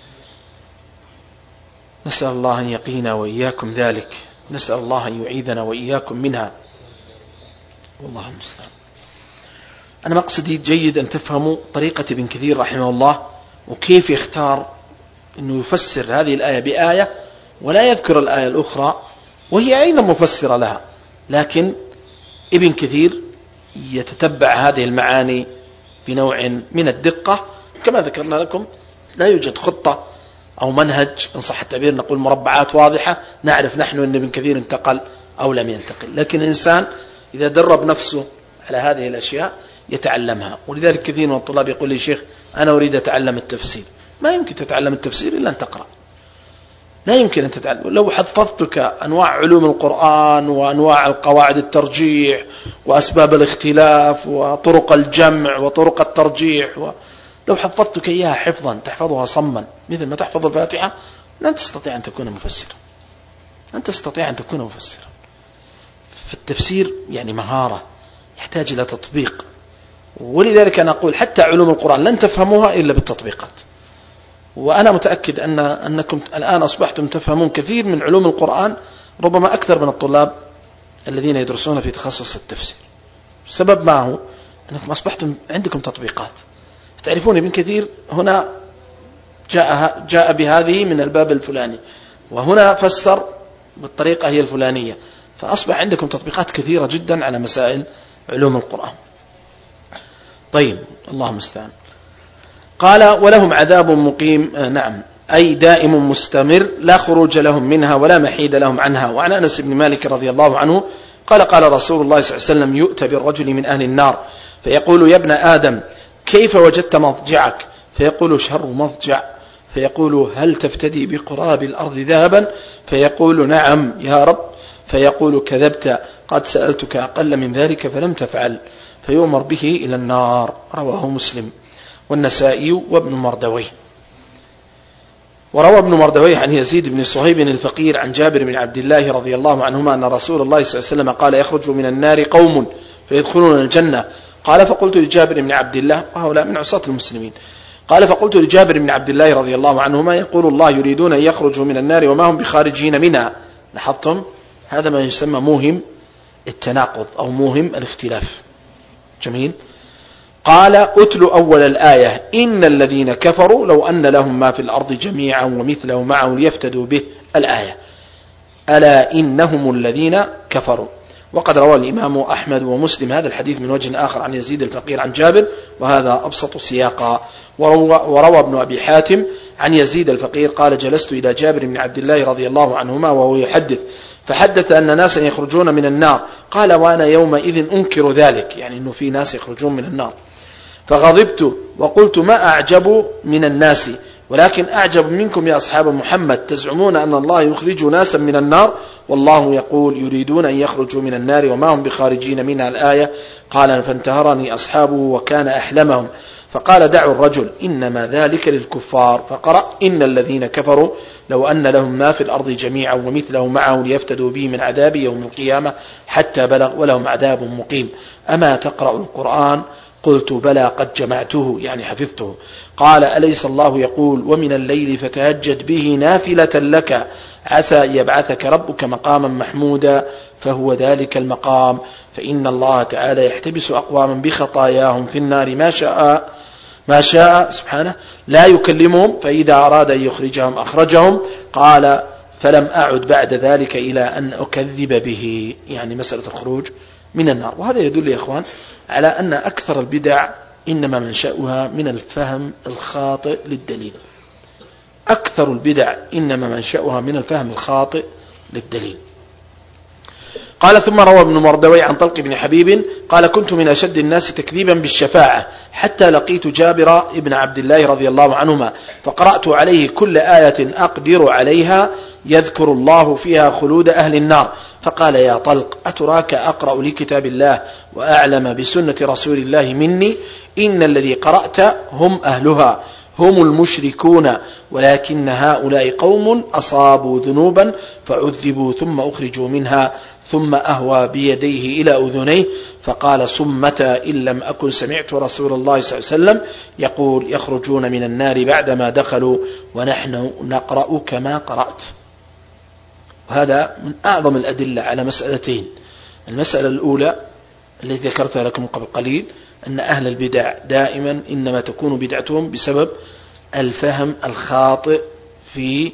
نسأل الله أن يقينا وإياكم ذلك، نسأل الله أن يعيذنا وإياكم منها، والله المستعان. أنا مقصدي جيد أن تفهموا طريقة ابن كثير رحمه الله، وكيف يختار أنه يفسر هذه الآية بآية ولا يذكر الآية الأخرى وهي أيضا مفسرة لها، لكن ابن كثير يتتبع هذه المعاني بنوع من الدقة. كما ذكرنا لكم لا يوجد خطة أو منهج إن صح التعبير، نقول مربعات واضحة نعرف نحن أن ابن كثير انتقل أو لم ينتقل. لكن الإنسان إذا درب نفسه على هذه الأشياء يتعلمها. ولذلك كثير من الطلاب يقول لي شيخ أنا أريد أتعلم التفسير. ما يمكن تتعلم التفسير إلا أن تقرأ. لا يمكن أن تتعلم. لو حفظتك أنواع علوم القرآن وأنواع القواعد الترجيح وأسباب الاختلاف وطرق الجمع وطرق الترجيح لو حفظتك إياها حفظا تحفظها صما مثل ما تحفظ الفاتحة لن تستطيع أن تكون مفسرا. لن تستطيع أن تكون مفسرا. في التفسير يعني مهارة يحتاج إلى تطبيق. ولذلك أنا أقول حتى علوم القرآن لن تفهموها إلا بالتطبيقات. وأنا متأكد أنكم الآن أصبحتم تفهمون كثير من علوم القرآن ربما أكثر من الطلاب الذين يدرسون في تخصص التفسير. السبب ما هو أنكم أصبحتم عندكم تطبيقات. تعرفون ابن كثير هنا جاء بهذه من الباب الفلاني وهنا فسر بالطريقة هي الفلانية. فأصبح عندكم تطبيقات كثيرة جدا على مسائل علوم القرآن. طيب الله المستعان. قال ولهم عذاب مقيم. نعم أي دائم مستمر لا خروج لهم منها ولا محيد لهم عنها. وعن أنس بن مالك رضي الله عنه قال قال رسول الله صلى الله عليه وسلم يؤتى بالرجل من أهل النار فيقول يا ابن آدم كيف وجدت مضجعك؟ فيقول شر مضجع. فيقول هل تفتدي بقراب الأرض ذهبا؟ فيقول نعم يا رب. فيقول كذبت قد سألتك أقل من ذلك فلم تفعل. فيؤمر به إلى النار. رواه مسلم والنسائي وابن مردويه. وروى ابن مردويه عن يزيد بن صهيب الفقير عن جابر بن عبد الله رضي الله عنهما أن رسول الله صلى الله عليه وسلم قال يخرج من النار قوم فيدخلون الجنة. قال فقلت لجابر بن عبد الله وهؤلاء من عصاة المسلمين. قال فقلت لجابر بن عبد الله رضي الله عنهما يقول الله يريدون أن يخرجوا من النار وما هم بخارجين منها. لاحظتم هذا ما يسمى موهم التناقض أو موهم الاختلاف. جميل. قال أتل أول الآية إن الذين كفروا لو أن لهم ما في الأرض جميعا ومثله معه ليفتدوا به. الآية ألا إنهم الذين كفروا. وقد روى الإمام أحمد ومسلم هذا الحديث من وجه آخر عن يزيد الفقير عن جابر وهذا أبسط سياقا. وروى ابن أبي حاتم عن يزيد الفقير قال جلست إلى جابر بن عبد الله رضي الله عنهما وهو يحدث فحدث أن ناسا يخرجون من النار. قال وأنا يومئذ أنكر ذلك يعني أنه في ناس يخرجون من النار. فغضبت وقلت ما أعجب من الناس ولكن أعجب منكم يا أصحاب محمد تزعمون أن الله يخرج ناسا من النار والله يقول يريدون أن يخرجوا من النار وما هم بخارجين منها. الآية. قال فانتهرني أصحابه وكان أحلمهم فقال دعوا الرجل إنما ذلك للكفار. فقرأ إن الذين كفروا لو أن لهم ما في الأرض جميعا ومثله معه ليفتدوا به من عذاب يوم القيامة حتى بلغ ولهم عذاب مقيم. أما تقرأ القرآن؟ قلت بلى قد جمعته يعني حفظته. قال أليس الله يقول ومن الليل فتهجد به نافلة لك عسى أن يبعثك ربك مقاما محمودا فهو ذلك المقام. فإن الله تعالى يحتبس أقواما بخطاياهم في النار ما شاء سبحانه لا يكلمهم فإذا أراد أن يخرجهم أخرجهم. قال فلم أعد بعد ذلك إلى أن أكذب به يعني مسألة الخروج من النار. وهذا يدل يا إخوان على أن أكثر البدع إنما منشأها من الفهم الخاطئ للدليل. أكثر البدع إنما منشأها من الفهم الخاطئ للدليل. قال ثم روى ابن مردوي عن طلق بن حبيب قال كنت من أشد الناس تكذيبا بالشفاعة حتى لقيت جابر ابن عبد الله رضي الله عنهما فقرأت عليه كل آية أقدر عليها يذكر الله فيها خلود أهل النار. فقال يا طلق أتراك أقرأ لكتاب الله وأعلم بسنة رسول الله مني؟ إن الذي قرأت هم أهلها هم المشركون ولكن هؤلاء قوم أصابوا ذنوبا فعذبوا ثم أخرجوا منها ثم أهوى بيديه إلى أذنيه فقال صمة إن لم أكن سمعت رسول الله صلى الله عليه وسلم يقول يخرجون من النار بعدما دخلوا ونحن نقرأ كما قرأت. وهذا من أعظم الأدلة على مسألتين. المسألة الأولى التي ذكرتها لكم قبل قليل أن أهل البدع دائما إنما تكون بدعتهم بسبب الفهم الخاطئ في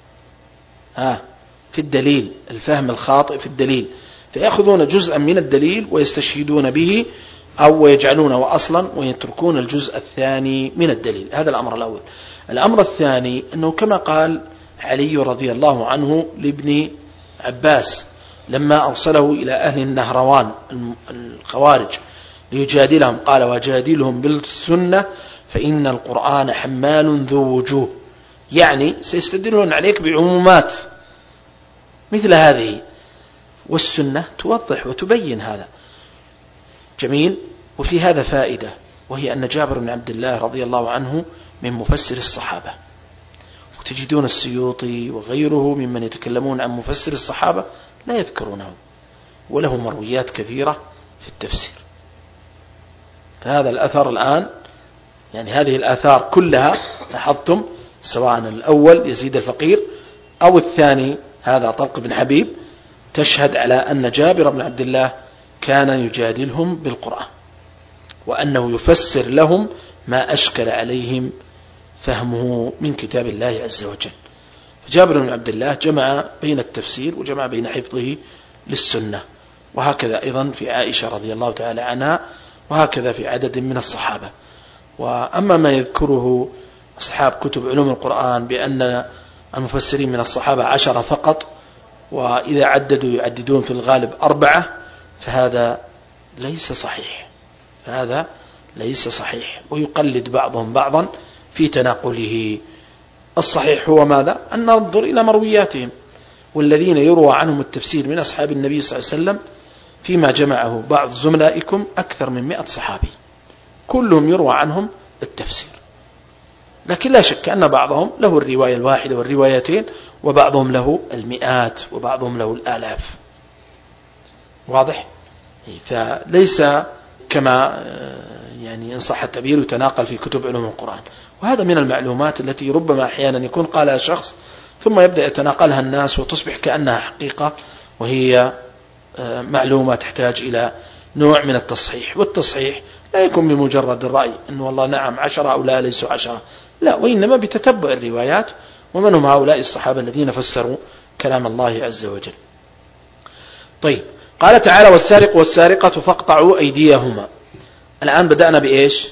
الدليل. الفهم الخاطئ في الدليل فيأخذون جزءا من الدليل ويستشهدون به أو ويجعلونه أصلا ويتركون الجزء الثاني من الدليل. هذا الأمر الأول. الأمر الثاني أنه كما قال علي رضي الله عنه لابن عباس لما أرسله إلى أهل النهروان الخوارج ليجادلهم قال وجادلهم بالسنة فإن القرآن حمال ذو وجوه، يعني سيستدلون عليك بعمومات مثل هذه، والسنة توضح وتبين هذا. جميل. وفي هذا فائدة، وهي أن جابر بن عبد الله رضي الله عنه من مفسر الصحابة، وتجدون السيوطي وغيره ممن يتكلمون عن مفسر الصحابة لا يذكرونه، وله مرويات كثيرة في التفسير. فهذا الأثر الآن، يعني هذه الآثار كلها لاحظتم، سواء الأول يزيد الفقير أو الثاني هذا طلق بن حبيب، تشهد على أن جابر بن عبد الله كان يجادلهم بالقرآن، وأنه يفسر لهم ما أشكل عليهم فهمه من كتاب الله عز وجل. فجابر بن عبد الله جمع بين التفسير وجمع بين حفظه للسنة، وهكذا أيضا في عائشة رضي الله تعالى عنها، وهكذا في عدد من الصحابة. وأما ما يذكره أصحاب كتب علوم القرآن بأن المفسرين من الصحابة 10 فقط، وإذا عددوا يعددون في الغالب 4، فهذا ليس صحيح، فهذا ليس صحيح، ويقلد بعضهم بعضا في تناقله. الصحيح هو ماذا؟ أن ننظر إلى مروياتهم، والذين يروى عنهم التفسير من أصحاب النبي صلى الله عليه وسلم فيما جمعه بعض زملائكم أكثر من 100 صحابي، كلهم يروى عنهم التفسير، لكن لا شك أن بعضهم له الرواية الواحدة والروايتين، وبعضهم له المئات، وبعضهم له الآلاف. واضح؟ فليس كما يعني إن صح التعبير يتناقل في كتب علوم القرآن. وهذا من المعلومات التي ربما أحيانا يكون قالها شخص ثم يبدأ يتناقلها الناس وتصبح كأنها حقيقة، وهي معلومة تحتاج إلى نوع من التصحيح. والتصحيح لا يكون بمجرد الرأي أنه والله نعم 10 أو لا ليسوا 10، لا، وإنما بتتبع الروايات ومن هم هؤلاء الصحابة الذين فسروا كلام الله عز وجل. طيب، قال تعالى والسارق والسارقة فاقطعوا أيديهما. الآن بدأنا بإيش؟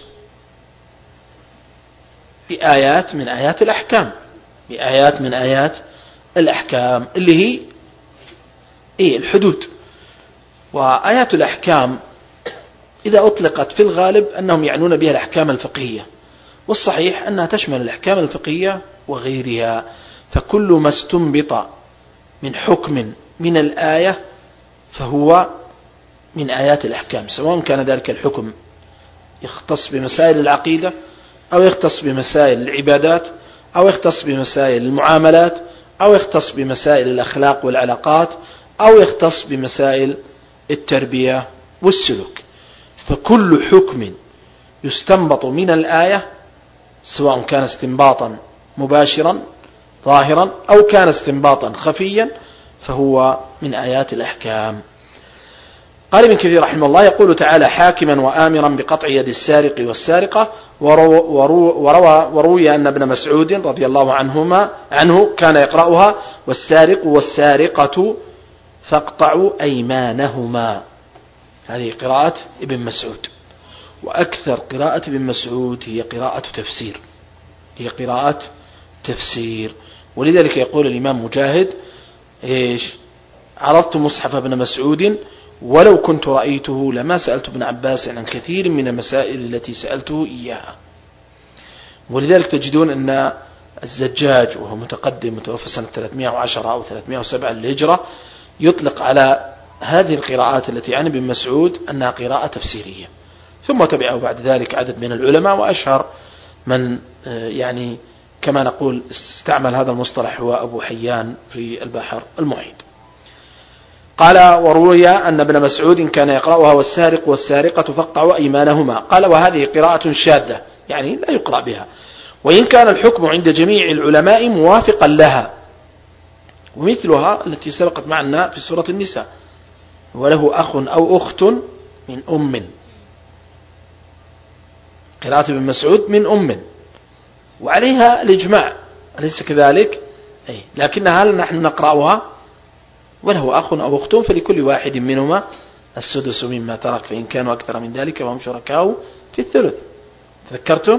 بآيات من آيات الأحكام، بآيات من آيات الأحكام اللي هي الحدود. وآيات الأحكام إذا أطلقت في الغالب أنهم يعنون بها الأحكام الفقهية، والصحيح أنها تشمل الأحكام الفقهية وغيرها. فكل ما استنبط من حكم من الآية فهو من آيات الأحكام، سواء كان ذلك الحكم يختص بمسائل العقيدة، أو يختص بمسائل العبادات، أو يختص بمسائل المعاملات، أو يختص بمسائل الأخلاق والعلاقات، أو يختص بمسائل التربية والسلوك. فكل حكم يستنبط من الآية، سواء كان استنباطا مباشرا ظاهرا أو كان استنباطا خفيا، فهو من آيات الأحكام. قال ابن كثير رحمه الله يقول تعالى حاكما وآمرا بقطع يد السارق والسارقة. وروي أن ابن مسعود رضي الله عنه كان يقرأها والسارق والسارقة فاقطعوا أيمانهما. هذه قراءة ابن مسعود، وأكثر قراءة ابن مسعود هي قراءة تفسير، هي قراءة تفسير. ولذلك يقول الإمام مجاهد إيش؟ عرضت مصحف ابن مسعود ولو كنت رأيته لما سألت ابن عباس عن كثير من المسائل التي سألته إياها. ولذلك تجدون أن الزجاج وهو متقدم متوفى سنة 310 أو 307 للهجرة يطلق على هذه القراءات التي عن ابن مسعود أنها قراءة تفسيرية. ثم تبعه بعد ذلك عدد من العلماء، وأشهر من يعني كما نقول استعمل هذا المصطلح هو أبو حيان في البحر المحيط. قال وروي أن ابن مسعود كان يقرأها والسارق والسارقة فاقطعوا أيمانهما. قال وهذه قراءة شاذة، يعني لا يقرأ بها، وإن كان الحكم عند جميع العلماء موافقا لها، ومثلها التي سبقت معنا في سورة النساء وله أخ أو أخت من أم. قراءة ابن مسعود من أم، وعليها الإجماع، أليس كذلك؟ لكنها هل نحن نقرأها وله أخ أو أخت فلكل واحد منهما السدس مما ترك فإن كانوا أكثر من ذلك وهم شركاء في الثلث. تذكرتم؟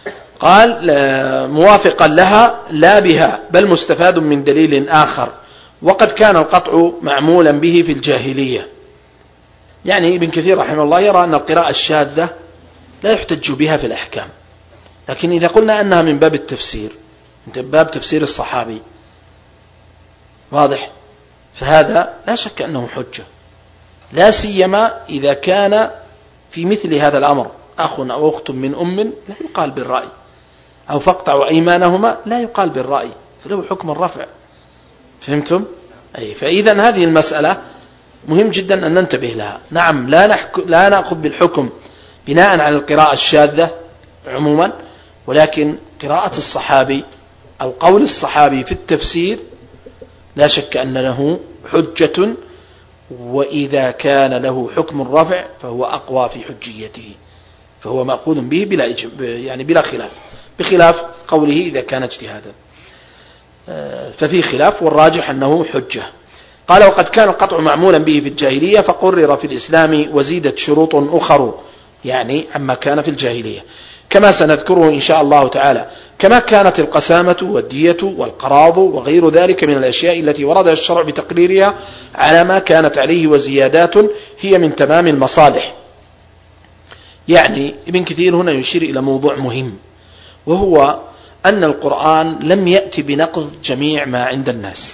قال موافقا لها لا بها، بل مستفاد من دليل آخر، وقد كان القطع معمولا به في الجاهلية. يعني ابن كثير رحمه الله يرى أن القراءة الشاذة لا يحتج بها في الأحكام، لكن إذا قلنا أنها من باب التفسير، من باب تفسير الصحابي، واضح، فهذا لا شك أنه حجة، لا سيما إذا كان في مثل هذا الأمر أخ أو أخت من أم لا يقال بالرأي، أو فاقطعوا أيمانهما لا يقال بالرأي، فله حكم الرفع. فهمتم؟ أي، فإذا هذه المسألة مهم جدا أن ننتبه لها. نعم، لا نأخذ بالحكم بناء على القراءة الشاذة عموما، ولكن قراءة الصحابي أو قول الصحابي في التفسير لا شك أن له حجة، وإذا كان له حكم الرفع فهو أقوى في حجيته، فهو مأخوذ به بلا خلاف، بخلاف قوله إذا كان اجتهادا، ففي خلاف، والراجح أنه حجة. قال: وقد كان القطع معمولا به في الجاهلية فقرر في الإسلام وزيدت شروط أخر، يعني عما كان في الجاهلية، كما سنذكره إن شاء الله تعالى، كما كانت القسامة والدية والقراض وغير ذلك من الأشياء التي ورد الشرع بتقريرها على ما كانت عليه، وزيادات هي من تمام المصالح. يعني ابن كثير هنا يشير إلى موضوع مهم، وهو أن القرآن لم يأتي بنقض جميع ما عند الناس،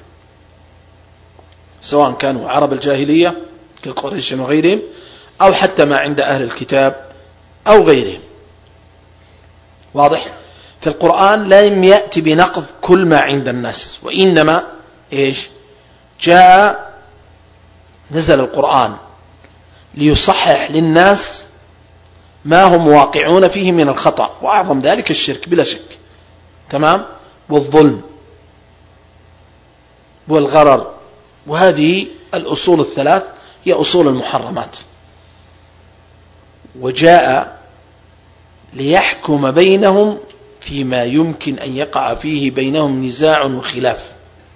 سواء كانوا عرب الجاهلية كقريش وغيرهم، أو حتى ما عند أهل الكتاب أو غيرهم، واضح. فالقرآن لم يأتي بنقض كل ما عند الناس، وإنما نزل القرآن ليصحح للناس ما هم واقعون فيه من الخطأ، وأعظم ذلك الشرك بلا شك، تمام، والظلم والغرر، وهذه الأصول الثلاث هي أصول المحرمات. وجاء ليحكم بينهم فيما يمكن أن يقع فيه بينهم نزاع وخلاف،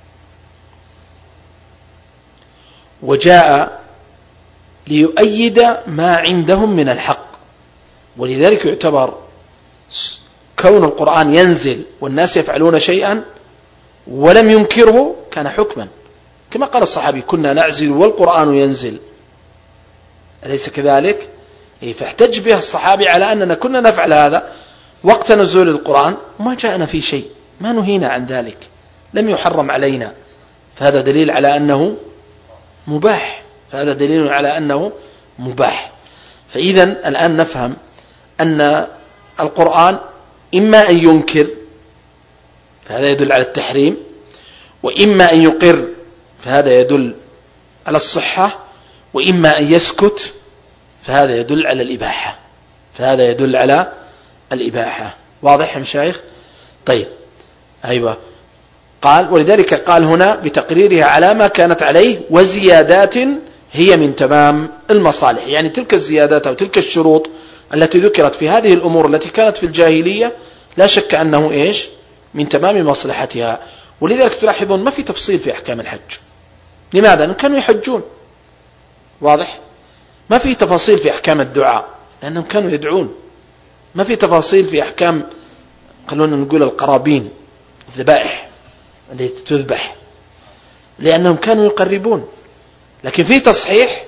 وجاء ليؤيد ما عندهم من الحق. ولذلك يعتبر كون القرآن ينزل والناس يفعلون شيئا ولم ينكره كان حكما، كما قال الصحابي: كنا نعزل والقرآن ينزل، أليس كذلك؟ فاحتج به الصحابي على أننا كنا نفعل هذا وقت نزول القرآن وما جاءنا في شيء، ما نهينا عن ذلك، لم يحرم علينا، فهذا دليل على أنه مباح، فهذا دليل على أنه مباح. فإذا الآن نفهم أن القرآن إما أن ينكر فهذا يدل على التحريم، وإما أن يقر فهذا يدل على الصحة، وإما أن يسكت فهذا يدل على الإباحة، فهذا يدل على الإباحة. واضح يا مشايخ؟ طيب، أيوة. قال: ولذلك قال هنا بتقريرها على ما كانت عليه وزيادات هي من تمام المصالح، يعني تلك الزيادات أو تلك الشروط التي ذكرت في هذه الأمور التي كانت في الجاهلية لا شك أنه من تمام مصلحتها. ولذلك تلاحظون ما في تفصيل في أحكام الحج. لماذا؟ لأنهم كانوا يحجون، واضح. ما في تفاصيل في أحكام الدعاء لأنهم كانوا يدعون. ما في تفاصيل في أحكام خلونا نقول القرابين، الذبائح التي تذبح، لأنهم كانوا يقربون. لكن في تصحيح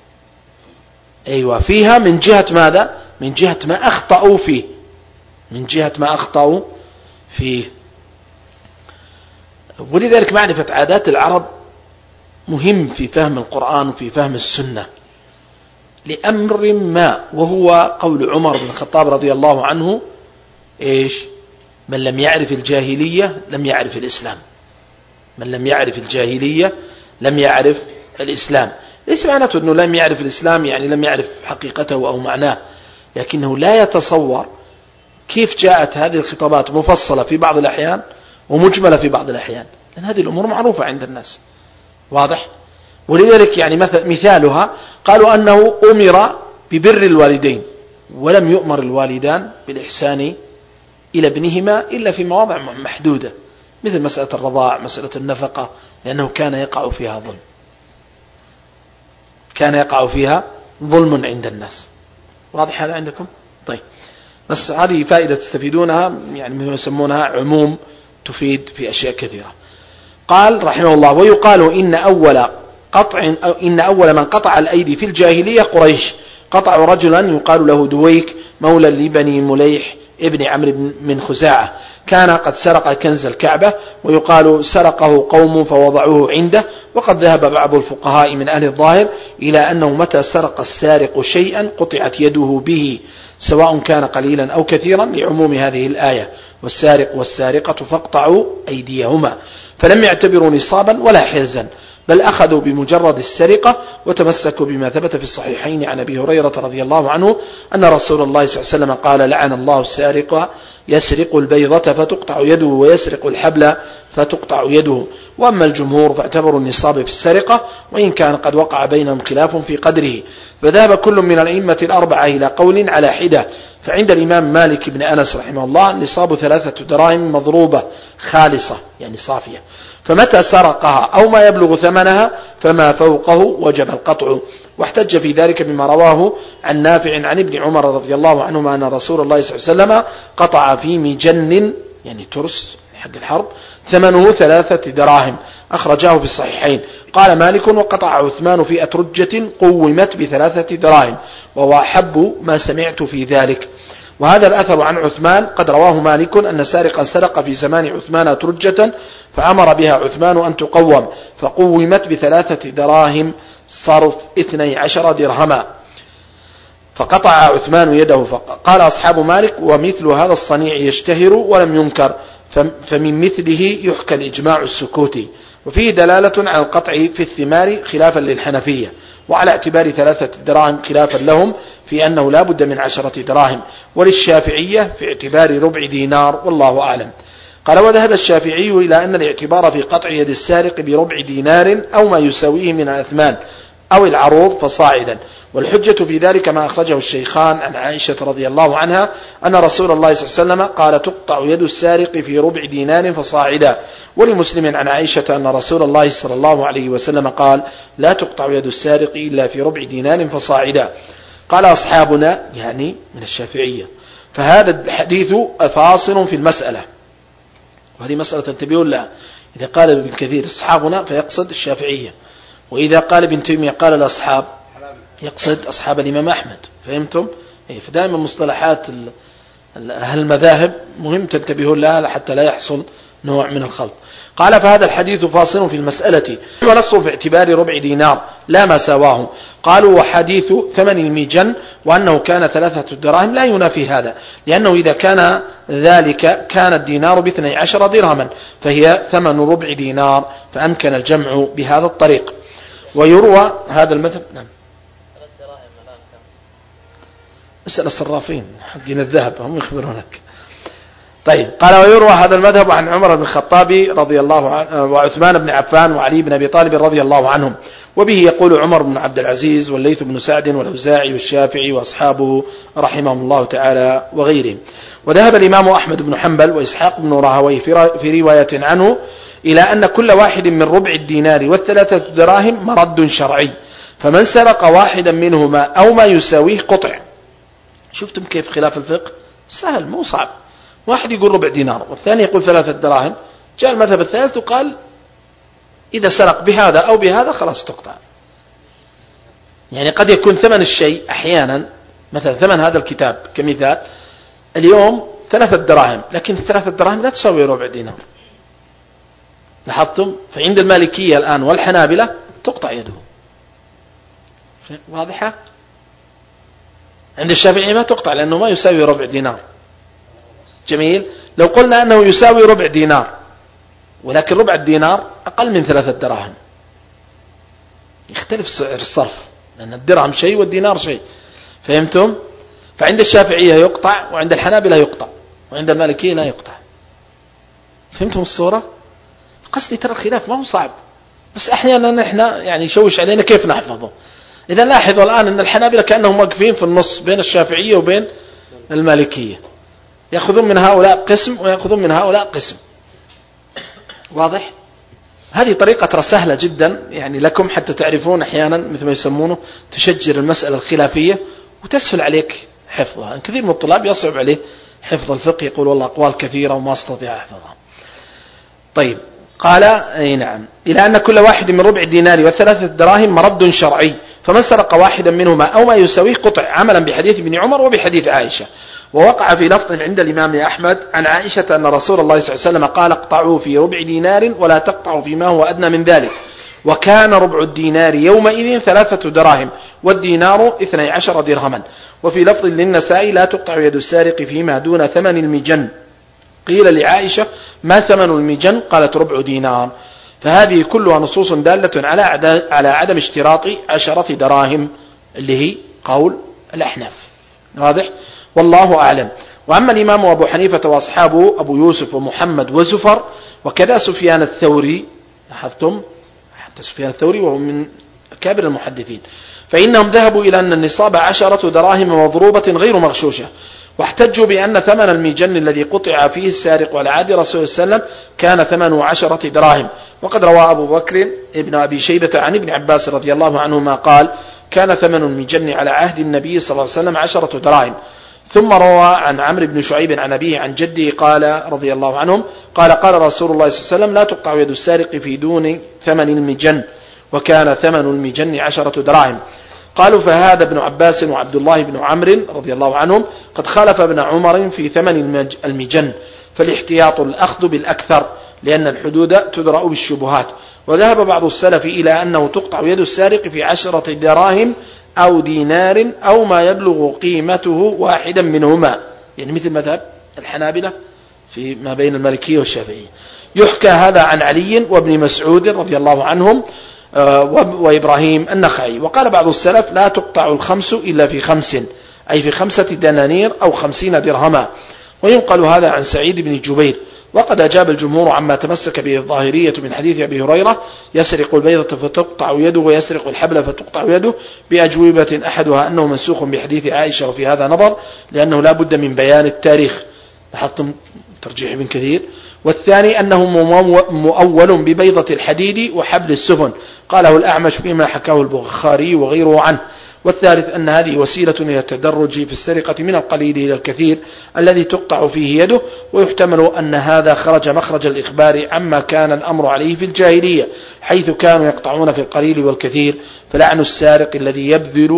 فيها من جهة ماذا؟ من جهة ما أخطأوا فيه، من جهة ما أخطأوا فيه. ولذلك معرفة عادات العرب مهم في فهم القرآن وفي فهم السنة لأمر ما، وهو قول عمر بن الخطاب رضي الله عنه: من لم يعرف الجاهلية لم يعرف الإسلام. من لم يعرف الجاهلية لم يعرف الإسلام. ليس معناته أنه لم يعرف الإسلام يعني لم يعرف حقيقته أو معناه، لكنه لا يتصور كيف جاءت هذه الخطابات مفصلة في بعض الأحيان ومجملة في بعض الأحيان، لأن هذه الأمور معروفة عند الناس، واضح. ولذلك يعني مثالها قالوا أنه أمر ببر الوالدين ولم يؤمر الوالدان بالإحسان إلى ابنهما إلا في مواضع محدودة، مثل مسألة الرضاع، مسألة النفقة، لأنه كان يقع فيها ظلم، كان يقع فيها ظلم عند الناس. واضح هذا عندكم؟ طيب، بس هذه فائدة تستفيدونها، يعني يسمونها عموم تفيد في أشياء كثيرة. قال رحمه الله: ويقال إن أول من قطع الأيدي في الجاهلية قريش، قطعوا رجلا يقال له دويك مولى لبني مليح ابن عمرو من خزاعة، كان قد سرق كنز الكعبة، ويقال سرقه قوم فوضعوه عنده. وقد ذهب بعض الفقهاء من أهل الظاهر إلى أنه متى سرق السارق شيئا قطعت يده به، سواء كان قليلا أو كثيرا، لعموم هذه الآية: والسارق والسارقة فاقطعوا أيديهما، فلم يعتبروا نصابا ولا حرزا، بل أخذوا بمجرد السرقة. وتمسكوا بما ثبت في الصحيحين عن أبي هريرة رضي الله عنه أن رسول الله صلى الله عليه وسلم قال: لعن الله السارق يسرق البيضة فتقطع يده، ويسرق الحبل فتقطع يده. وأما الجمهور فاعتبروا النصاب في السرقة، وإن كان قد وقع بينهم خلاف في قدره، فذهب كل من الأئمة الأربعة إلى قول على حدة. فعند الإمام مالك بن أنس رحمه الله النصاب 3 دراهم مضروبة خالصة، يعني صافية، فمتى سرقها أو ما يبلغ ثمنها فما فوقه وجب القطع. واحتج في ذلك بما رواه عن نافع عن ابن عمر رضي الله عنهما أن رسول الله صلى الله عليه وسلم قطع في مجن، يعني ترس حق الحرب، ثمنه 3 دراهم، أخرجاه في الصحيحين. قال مالك: وقطع عثمان في أترجة قومت ب3 دراهم، وهو أحب ما سمعت في ذلك. وهذا الأثر عن عثمان قد رواه مالك أن سارقا سرق في زمان عثمان أترجة، فأمر بها عثمان أن تقوم، فقومت ب3 دراهم صرف 12 درهما، فقطع عثمان يده. فقال أصحاب مالك: ومثل هذا الصنيع يشتهر ولم ينكر، فمن مثله يحكى الإجماع السكوتي. وفيه دلالة على القطع في الثمار خلافا للحنفية، وعلى اعتبار 3 دراهم خلافا لهم في أنه لا بد من 10 دراهم، وللشافعية في اعتبار ربع دينار، والله أعلم. قال: وذهب الشافعي إلى أن الاعتبار في قطع يد السارق بربع دينار أو ما يساويه من الأثمان أو العروض فصاعدا. والحجة في ذلك ما أخرجه الشيخان عن عائشة رضي الله عنها أن رسول الله صلى الله عليه وسلم قال: تقطع يد السارق في ربع دينار فصاعدا. ولمسلم عن عائشة أن رسول الله صلى الله عليه وسلم قال: لا تقطع يد السارق إلا في ربع دينار فصاعدا. قال أصحابنا، يعني من الشافعية: فهذا الحديث فاصل في المسألة. وهذه مسألة تنتبهوا لها. إذا قال ابن كثير أصحابنا فيقصد الشافعية، وإذا قال ابن تيمية قال الأصحاب يقصد أصحاب الإمام أحمد. فهمتم؟ فدائما مصطلحات أهل المذاهب مهم تنتبهوا لها حتى لا يحصل نوع من الخلط. قال: فهذا الحديث فاصل في المسألة، ونص في اعتبار ربع دينار لا ما سواه. قالوا: وحديث ثمن الميجن وأنه كان 3 دراهم لا ينافي هذا، لأنه إذا كان ذلك كان الدينار ب12 درهما، فهي ثمن ربع دينار، فأمكن الجمع بهذا الطريق. ويروى هذا المذهب. نعم، اسأل الصرافين حقين الذهب هم يخبرونك. طيب، قال: ويروى هذا المذهب عن عمر بن الخطاب رضي الله عنه، وعثمان بن عفان، وعلي بن أبي طالب رضي الله عنهم. وبه يقول عمر بن عبد العزيز والليث بن سعد والأوزاعي والشافعي وأصحابه رحمهم الله تعالى وغيرهم. وذهب الإمام أحمد بن حنبل وإسحاق بن راهويه في رواية عنه إلى أن كل واحد من ربع الدينار و3 دراهم مرد شرعي، فمن سرق واحدا منهما أو ما يساويه قطع. شفتم كيف خلاف الفقه؟ سهل، مو صعب. واحد يقول ربع دينار والثاني يقول 3 دراهم، جاء المذهب الثالث وقال إذا سرق بهذا أو بهذا خلاص تقطع. يعني قد يكون ثمن الشيء أحيانا، مثلا ثمن هذا الكتاب كمثال اليوم 3 دراهم، لكن 3 دراهم لا تساوي ربع دينار. لاحظتم؟ فعند المالكية الآن والحنابلة تقطع يده. واضحة؟ عند الشافعي ما تقطع لأنه ما يساوي ربع دينار. جميل. لو قلنا أنه يساوي ربع دينار ولكن ربع الدينار أقل من 3 دراهم يختلف سعر الصرف، لأن الدرهم شيء والدينار شيء. فهمتم؟ فعند الشافعية يقطع، وعند الحنابلة يقطع، وعند المالكية لا يقطع. فهمتم الصورة؟ قصدي ترى الخلاف ما هو صعب، بس أحيانا نحن يعني يشوش علينا كيف نحفظه. إذا لاحظوا الآن أن الحنابلة كأنهم واقفين في النص بين الشافعية وبين المالكية، يأخذون من هؤلاء قسم ويأخذون من هؤلاء قسم. واضح؟ هذه طريقة ترى سهلة جدا يعني لكم حتى تعرفون أحيانا مثل ما يسمونه تشجر المسألة الخلافية وتسهل عليك حفظها. كثير من الطلاب يصعب عليه حفظ الفقه، يقول والله أقوال كثيرة وما استطيع أحفظها. طيب، قال أي نعم، إلى أن كل واحد من ربع دينار وثلاثة دراهم مرد شرعي، فمن سرق واحدا منهما أو ما يساويه قطع، عملا بحديث ابن عمر وبحديث عائشة. ووقع في لفظ عند الإمام أحمد عن عائشة أن رسول الله صلى الله عليه وسلم قال: اقطعوا في ربع دينار ولا تقطعوا فيما هو أدنى من ذلك. وكان ربع الدينار يومئذ 3 دراهم والدينار 12 درهما. وفي لفظ للنسائي: لا تقطع يد السارق فيما دون ثمن المجن. قيل لعائشة: ما ثمن المجن؟ قالت: ربع دينار. فهذه كلها نصوص دالة على عدم اشتراط 10 دراهم، اللي هي قول الأحناف. واضح؟ والله أعلم. وأما الإمام أبو حنيفة وأصحابه أبو يوسف ومحمد وزفر وكذا سفيان الثوري، لاحظتم حتى سفيان الثوري وهو من أكابر المحدثين، فإنهم ذهبوا إلى أن النصاب 10 دراهم مضروبة غير مغشوشة، واحتجوا بأن ثمن المجن الذي قطع فيه السارق على عهد رسول الله صلى الله عليه وسلم كان ثمنه 10 دراهم. وقد روى أبو بكر ابن أبي شيبة عن ابن عباس رضي الله عنهما قال: كان ثمن المجن على عهد النبي صلى الله عليه وسلم 10 دراهم. ثم روى عن عمرو بن شعيب عن أبيه عن جده قال رضي الله عنهم قال: قال رسول الله صلى الله عليه وسلم: لا تقطع يد السارق في دون ثمن المجن، وكان ثمن المجن 10 دراهم. قالوا: فهذا ابن عباس وعبد الله بن عمرو رضي الله عنهم قد خالف ابن عمر في ثمن المجن، فالاحتياط الأخذ بالأكثر، لأن الحدود تدرأ بالشبهات. وذهب بعض السلف إلى أنه تقطع يد السارق في 10 دراهم أو دينار أو ما يبلغ قيمته واحدا منهما، يعني مثل مذهب الحنابلة في ما بين المالكية والشافعية. يحكى هذا عن علي وابن مسعود رضي الله عنهم وإبراهيم النخعي. وقال بعض السلف: لا تقطع الخمس إلا في 5، أي في 5 دنانير أو 50 درهما. وينقل هذا عن سعيد بن جبير. وقد أجاب الجمهور عما تمسك به الظاهرية من حديث أبي هريرة: يسرق البيضة فتقطع يده ويسرق الحبل فتقطع يده، بأجوبة أحدها أنه منسوخ بحديث عائشة، وفي هذا نظر لأنه لا بد من بيان التاريخ. لاحظتم ترجيح ابن كثير. والثاني أنه مؤول ببيضة الحديد وحبل السفن، قاله الأعمش فيما حكاه البخاري وغيره عنه. والثالث أن هذه وسيلة إلى التدرج في السرقة من القليل إلى الكثير الذي تقطع فيه يده. ويحتمل أن هذا خرج مخرج الإخبار عما كان الأمر عليه في الجاهلية، حيث كانوا يقطعون في القليل والكثير. فلعن السارق الذي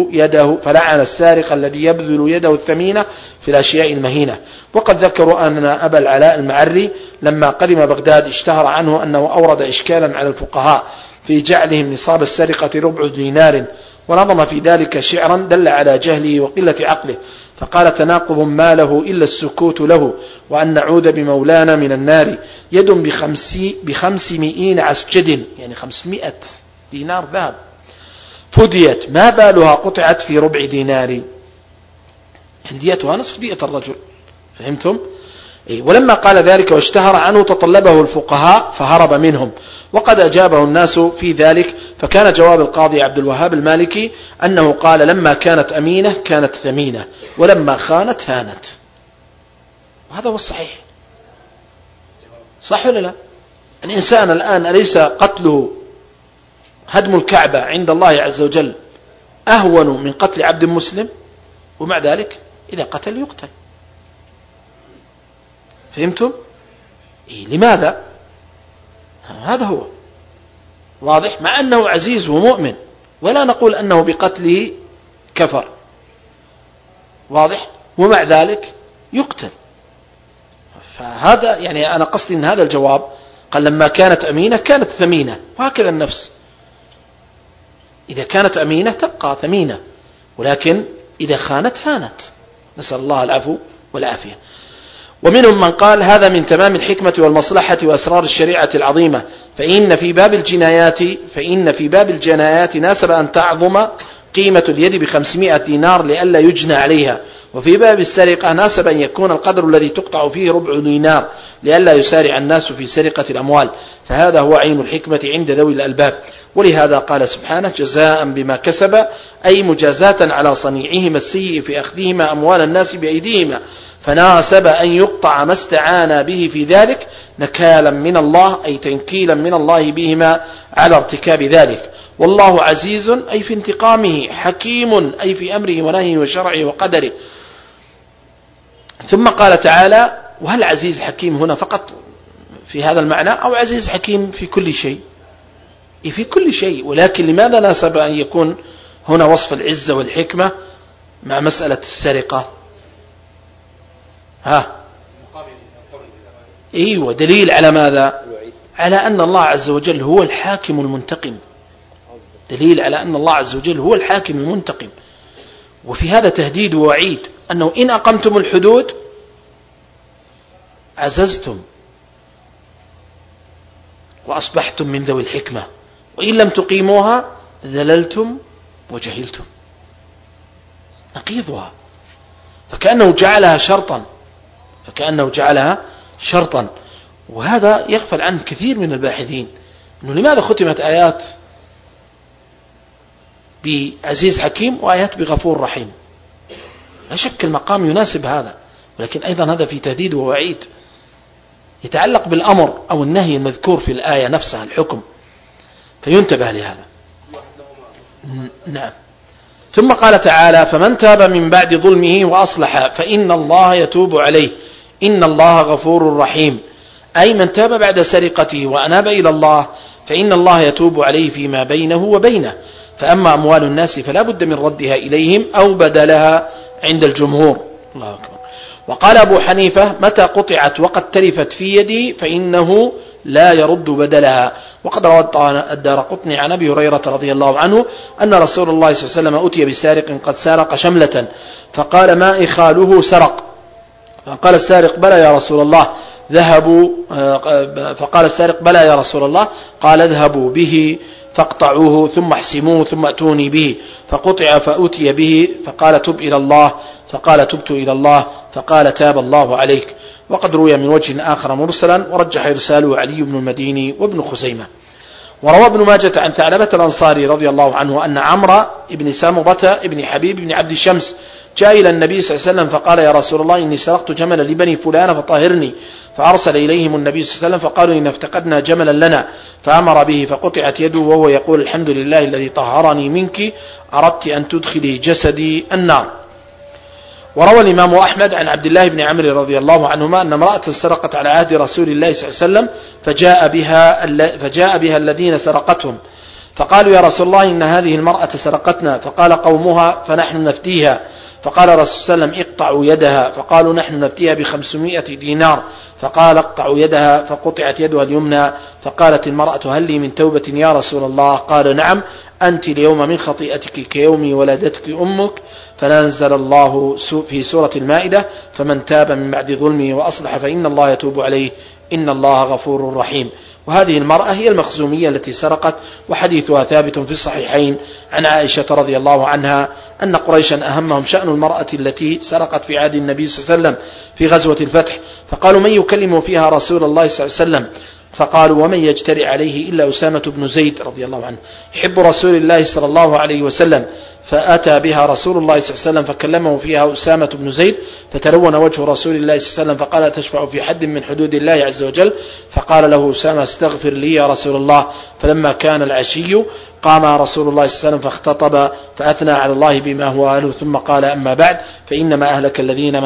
يبذل يده الثمينة في الأشياء المهينة. وقد ذكروا أن أبا العلاء المعري لما قدم بغداد اشتهر عنه أنه أورد إشكالا على الفقهاء في جعلهم نصاب السرقة ربع دينار، ونظم في ذلك شعرا دل على جهله وقلة عقله، فقال: تناقض ما له إلا السكوت له، وأن نعوذ بمولانا من النار. يد ب500 عسجد، يعني 500 دينار ذهب، فديت، ما بالها قطعت في ربع دينار، يعني ديتها نصف دية الرجل. فهمتم؟ ولما قال ذلك واشتهر عنه تطلبه الفقهاء فهرب منهم، وقد أجابه الناس في ذلك. فكان جواب القاضي عبد الوهاب المالكي أنه قال: لما كانت أمينة كانت ثمينة، ولما خانت هانت. وهذا هو الصحيح. صح ولا لا؟ الإنسان الآن أليس قتله هدم الكعبة عند الله عز وجل أهون من قتل عبد مسلم؟ ومع ذلك إذا قتل يقتل. فهمتم؟ لماذا؟ هذا هو واضح، مع أنه عزيز ومؤمن، ولا نقول أنه بقتله كفر، واضح، ومع ذلك يقتل. فهذا يعني أنا قصدي أن هذا الجواب قال: لما كانت أمينة كانت ثمينة، وهكذا النفس إذا كانت أمينة تبقى ثمينة، ولكن إذا خانت هانت. نسأل الله العفو والعافية. ومنهم من قال: هذا من تمام الحكمة والمصلحة وأسرار الشريعة العظيمة، فإن في باب الجنايات ناسب أن تعظم قيمة اليد ب500 دينار لئلا يجنى عليها، وفي باب السرقة ناسب أن يكون القدر الذي تقطع فيه ربع دينار لئلا يسارع الناس في سرقة الأموال، فهذا هو عين الحكمة عند ذوي الألباب. ولهذا قال سبحانه: جزاء بما كسب، أي مجازاة على صنيعهما السيء في أخذهما أموال الناس بأيديهما، فناسب أن يقطع ما استعانا به في ذلك نكالا من الله، أي تنكيلا من الله بهما على ارتكاب ذلك. والله عزيز أي في انتقامه، حكيم أي في أمره ونهيه وشرعه وقدره. ثم قال تعالى: وهل عزيز حكيم هنا فقط في هذا المعنى، أو عزيز حكيم في كل شيء، في كل شيء. ولكن لماذا ناسب أن يكون هنا وصف العزة والحكمة مع مسألة السرقة؟ ايوه، دليل على ماذا؟ على أن الله عز وجل هو الحاكم المنتقم، دليل على أن الله عز وجل هو الحاكم المنتقم. وفي هذا تهديد ووعيد أنه إن أقمتم الحدود عززتم وأصبحتم من ذوي الحكمة، وإن لم تقيموها ذللتم وجهلتم، نقيضها. فكأنه جعلها شرطا، وهذا يغفل عنه كثير من الباحثين، أنه لماذا ختمت آيات بعزيز حكيم وآيات بغفور رحيم؟ لا شك المقام يناسب هذا، ولكن أيضا هذا في تهديد ووعيد يتعلق بالأمر أو النهي المذكور في الآية نفسها، الحكم، فينتبه لهذا. نعم. ثم قال تعالى: فمن تاب من بعد ظلمه وأصلح فإن الله يتوب عليه إن الله غفور رحيم. أي من تاب بعد سرقته وأناب إلى الله فإن الله يتوب عليه فيما بينه وبينه. فأما أموال الناس فلا بد من ردها إليهم أو بدلها عند الجمهور. الله أكبر. وقال أبو حنيفة: متى قطعت وقد تلفت في يدي فإنه لا يرد بدلها. وقد روى الدارقطني عن أبي هريرة رضي الله عنه أن رسول الله صلى الله عليه وسلم أتي بسارق قد سارق شملة، فقال: ما إخاله سرق؟ فقال السارق: بلى يا رسول الله. فقال السارق: بلى يا رسول الله. قال: اذهبوا به فاقطعوه ثم احسموه ثم أتوني به. فقطع فأتي به، فقال: تب إلى الله. فقال: تبت إلى الله. فقال: تاب الله عليك. وقد روي من وجه آخر مرسلا، ورجح إرساله علي بن المديني وابن خزيمة. وروى ابن ماجة عن ثعلبة الأنصاري رضي الله عنه أن عمرو بن سامرة بن حبيب بن عبد الشمس جاء إلى النبي صلى الله عليه وسلم فقال: يا رسول الله، إني سرقت جملا لبني فلان فطهرني. فأرسل إليهم النبي صلى الله عليه وسلم فقالوا: إن افتقدنا جملا لنا، فأمر به فقطعت يده وهو يقول: الحمد لله الذي طهرني منك، أردت أن تدخلي جسدي النار. وروى الإمام أحمد عن عبد الله بن عمرو رضي الله عنهما أن امرأة سرقت على عهد رسول الله صلى الله عليه وسلم فجاء بها الذين سرقتهم، فقالوا: يا رسول الله، إن هذه المرأة سرقتنا. فقال قومها: فنحن نفتيها. فقال الرسول صلى الله عليه وسلم: اقطعوا يدها. فقالوا: نحن نفتيها ب500 دينار. فقال: اقطعوا يدها. فقطعت يدها اليمنى. فقالت المرأة: هل لي من توبة يا رسول الله؟ قال: نعم، أنت اليوم من خطيئتك كيوم ولدتك أمك. فنزل الله في سورة المائدة: فمن تاب من بعد ظلمه وأصلح فإن الله يتوب عليه إن الله غفور رحيم. وهذه المرأة هي المخزومية التي سرقت، وحديثها ثابت في الصحيحين عن عائشة رضي الله عنها أن قريشا أهمهم شأن المرأة التي سرقت في عهد النبي صلى الله عليه وسلم في غزوة الفتح، فقالوا: من يكلم فيها رسول الله صلى الله عليه وسلم؟ فقالوا: ومن يجترئ عليه إلا أسامة بن زيد رضي الله عنه حب رسول الله صلى الله عليه وسلم. فأتى بها رسول الله صلى الله عليه وسلم فكلمه فيها أسامة بن زيد، فتلون وجه رسول الله صلى الله عليه وسلم فقال: تشفع في حد من حدود الله عز وجل؟ فقال له أسامة: استغفر لي يا رسول الله. فلما كان العشي قام رسول الله صلى الله عليه وسلم فاختطب فأثنى على الله بما هو أهله، ثم قال: أما بعد، فإنما أهلك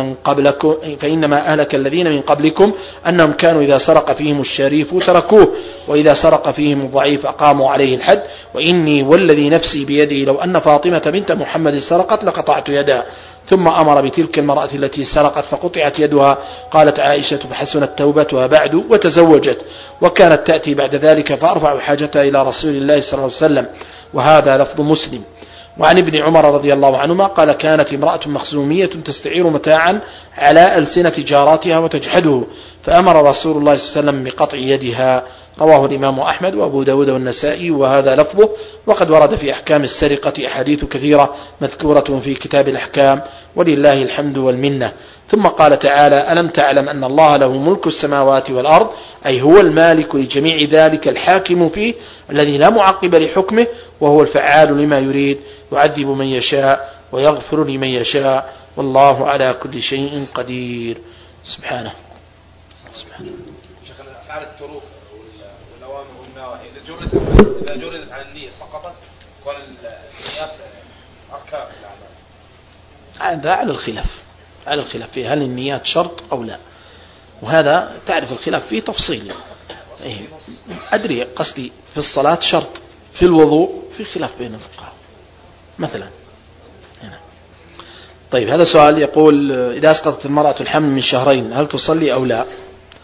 الذين من قبلكم أنهم كانوا إذا سرق فيهم الشريف تركوه، وإذا سرق فيهم الضعيف أقاموا عليه الحد، وإني والذي نفسي بيده لو أن فاطمة بنت محمد سرقت لقطعت يدها. ثم أمر بتلك المرأة التي سرقت فقطعت يدها. قالت عائشة: فحسنت توبتها بعد وتزوجت، وكانت تأتي بعد ذلك فأرفع حاجتها إلى رسول الله صلى الله عليه وسلم. وهذا لفظ مسلم. وعن ابن عمر رضي الله عنهما قال: كانت امرأة مخزومية تستعير متاعا على ألسنة جاراتها وتجحده، فأمر رسول الله صلى الله عليه وسلم بقطع يدها. رواه الإمام أحمد وأبو داود والنسائي، وهذا لفظه. وقد ورد في أحكام السرقة أحاديث كثيرة مذكورة في كتاب الأحكام، ولله الحمد والمنة. ثم قال تعالى: ألم تعلم أن الله له ملك السماوات والأرض؟ أي هو المالك لجميع ذلك الحاكم فيه الذي لا معقب لحكمه، وهو الفعال لما يريد، يعذب من يشاء ويغفر لمن يشاء، والله على كل شيء قدير. سبحانه. شيخنا، أفعال التروك والأوامر والنواهي إذا جردت عن النية سقطت، وقال النيات أركان الأعمال. هذا على الخلاف في هل النيات شرط أو لا، وهذا تعرف الخلاف فيه تفصيل. أدري قصدي في الصلاة شرط، في الوضوء في خلاف بين الفقهاء مثلا هنا. طيب هذا سؤال يقول إذا أسقطت المرأة الحمل من شهرين هل تصلي أو لا؟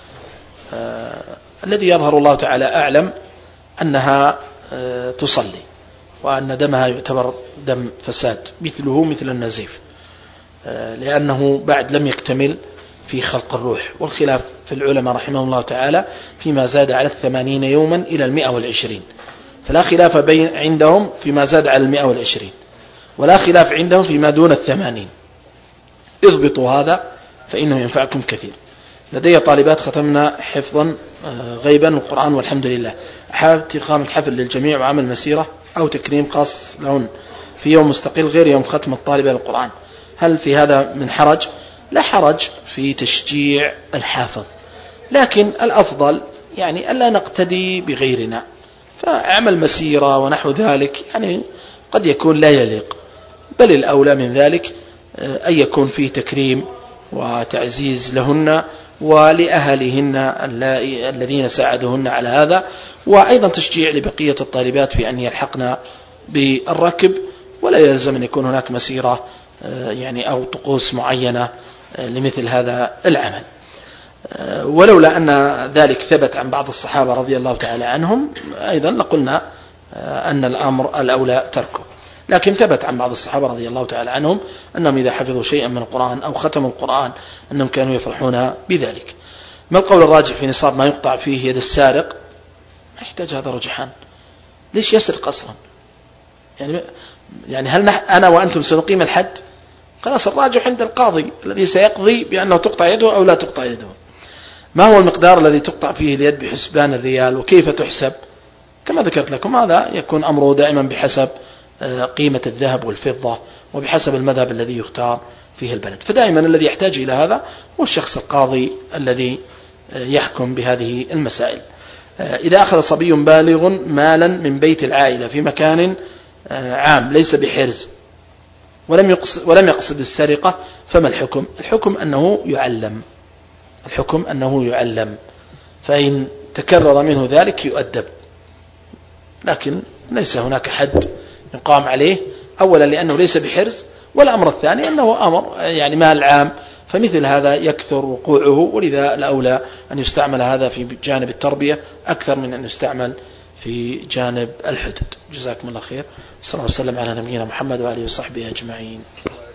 الذي يظهر الله تعالى أعلم أنها تصلي، وأن دمها يعتبر دم فساد مثله مثل النزيف، لأنه بعد لم يكتمل في خلق الروح. والخلاف في العلماء رحمه الله تعالى فيما زاد على 80 يوما إلى 120، فلا خلاف عندهم فيما زاد على 120، ولا خلاف عندهم فيما دون 80. اضبطوا هذا فإنه ينفعكم كثير. لدي طالبات ختمنا حفظا غيبا القرآن والحمد لله، حابب إقامة حفل للجميع وعمل مسيرة أو تكريم خاص لهن في يوم مستقل غير يوم ختم الطالبة للقرآن، هل في هذا من حرج؟ لا حرج في تشجيع الحافظ، لكن الأفضل يعني ألا نقتدي بغيرنا، فعمل مسيرة ونحو ذلك يعني قد يكون لا يليق، بل الأولى من ذلك أن يكون فيه تكريم وتعزيز لهن ولأهلهن الذين ساعدوهن على هذا، وأيضا تشجيع لبقية الطالبات في أن يلحقن بالركب، ولا يلزم أن يكون هناك مسيرة يعني أو طقوس معينة لمثل هذا العمل. ولولا أن ذلك ثبت عن بعض الصحابة رضي الله تعالى عنهم أيضا لقلنا أن الأمر الأولى تركه، لكن ثبت عن بعض الصحابة رضي الله تعالى عنهم أنهم إذا حفظوا شيئا من القرآن أو ختموا القرآن أنهم كانوا يفرحون بذلك. ما القول الراجح في نصاب ما يقطع فيه يد السارق؟ ما يحتاج هذا رجحان، ليش يسرق أصلا؟ يعني هل أنا وأنتم سنقيم الحد؟ خلاص الراجح عند القاضي الذي سيقضي بأنه تقطع يده أو لا تقطع يده. ما هو المقدار الذي تقطع فيه اليد بحسبان الريال وكيف تحسب؟ كما ذكرت لكم هذا يكون أمره دائما بحسب قيمة الذهب والفضة وبحسب المذهب الذي يختار فيه البلد، فدائما الذي يحتاج إلى هذا هو الشخص القاضي الذي يحكم بهذه المسائل. إذا أخذ صبي بالغ مالا من بيت العائلة في مكان عام ليس بحرز ولم يقصد السرقة فما الحكم؟ الحكم أنه يعلم، فإن تكرر منه ذلك يؤدب، لكن ليس هناك حد يقام عليه، أولا لأنه ليس بحرز، والأمر الثاني أنه أمر يعني مال عام، فمثل هذا يكثر وقوعه، ولذا الأولى أن يستعمل هذا في جانب التربية أكثر من أن يستعمل في جانب الحدود. جزاكم الله خير، صلى الله عليه وسلم على نبينا محمد وآله وصحبه أجمعين.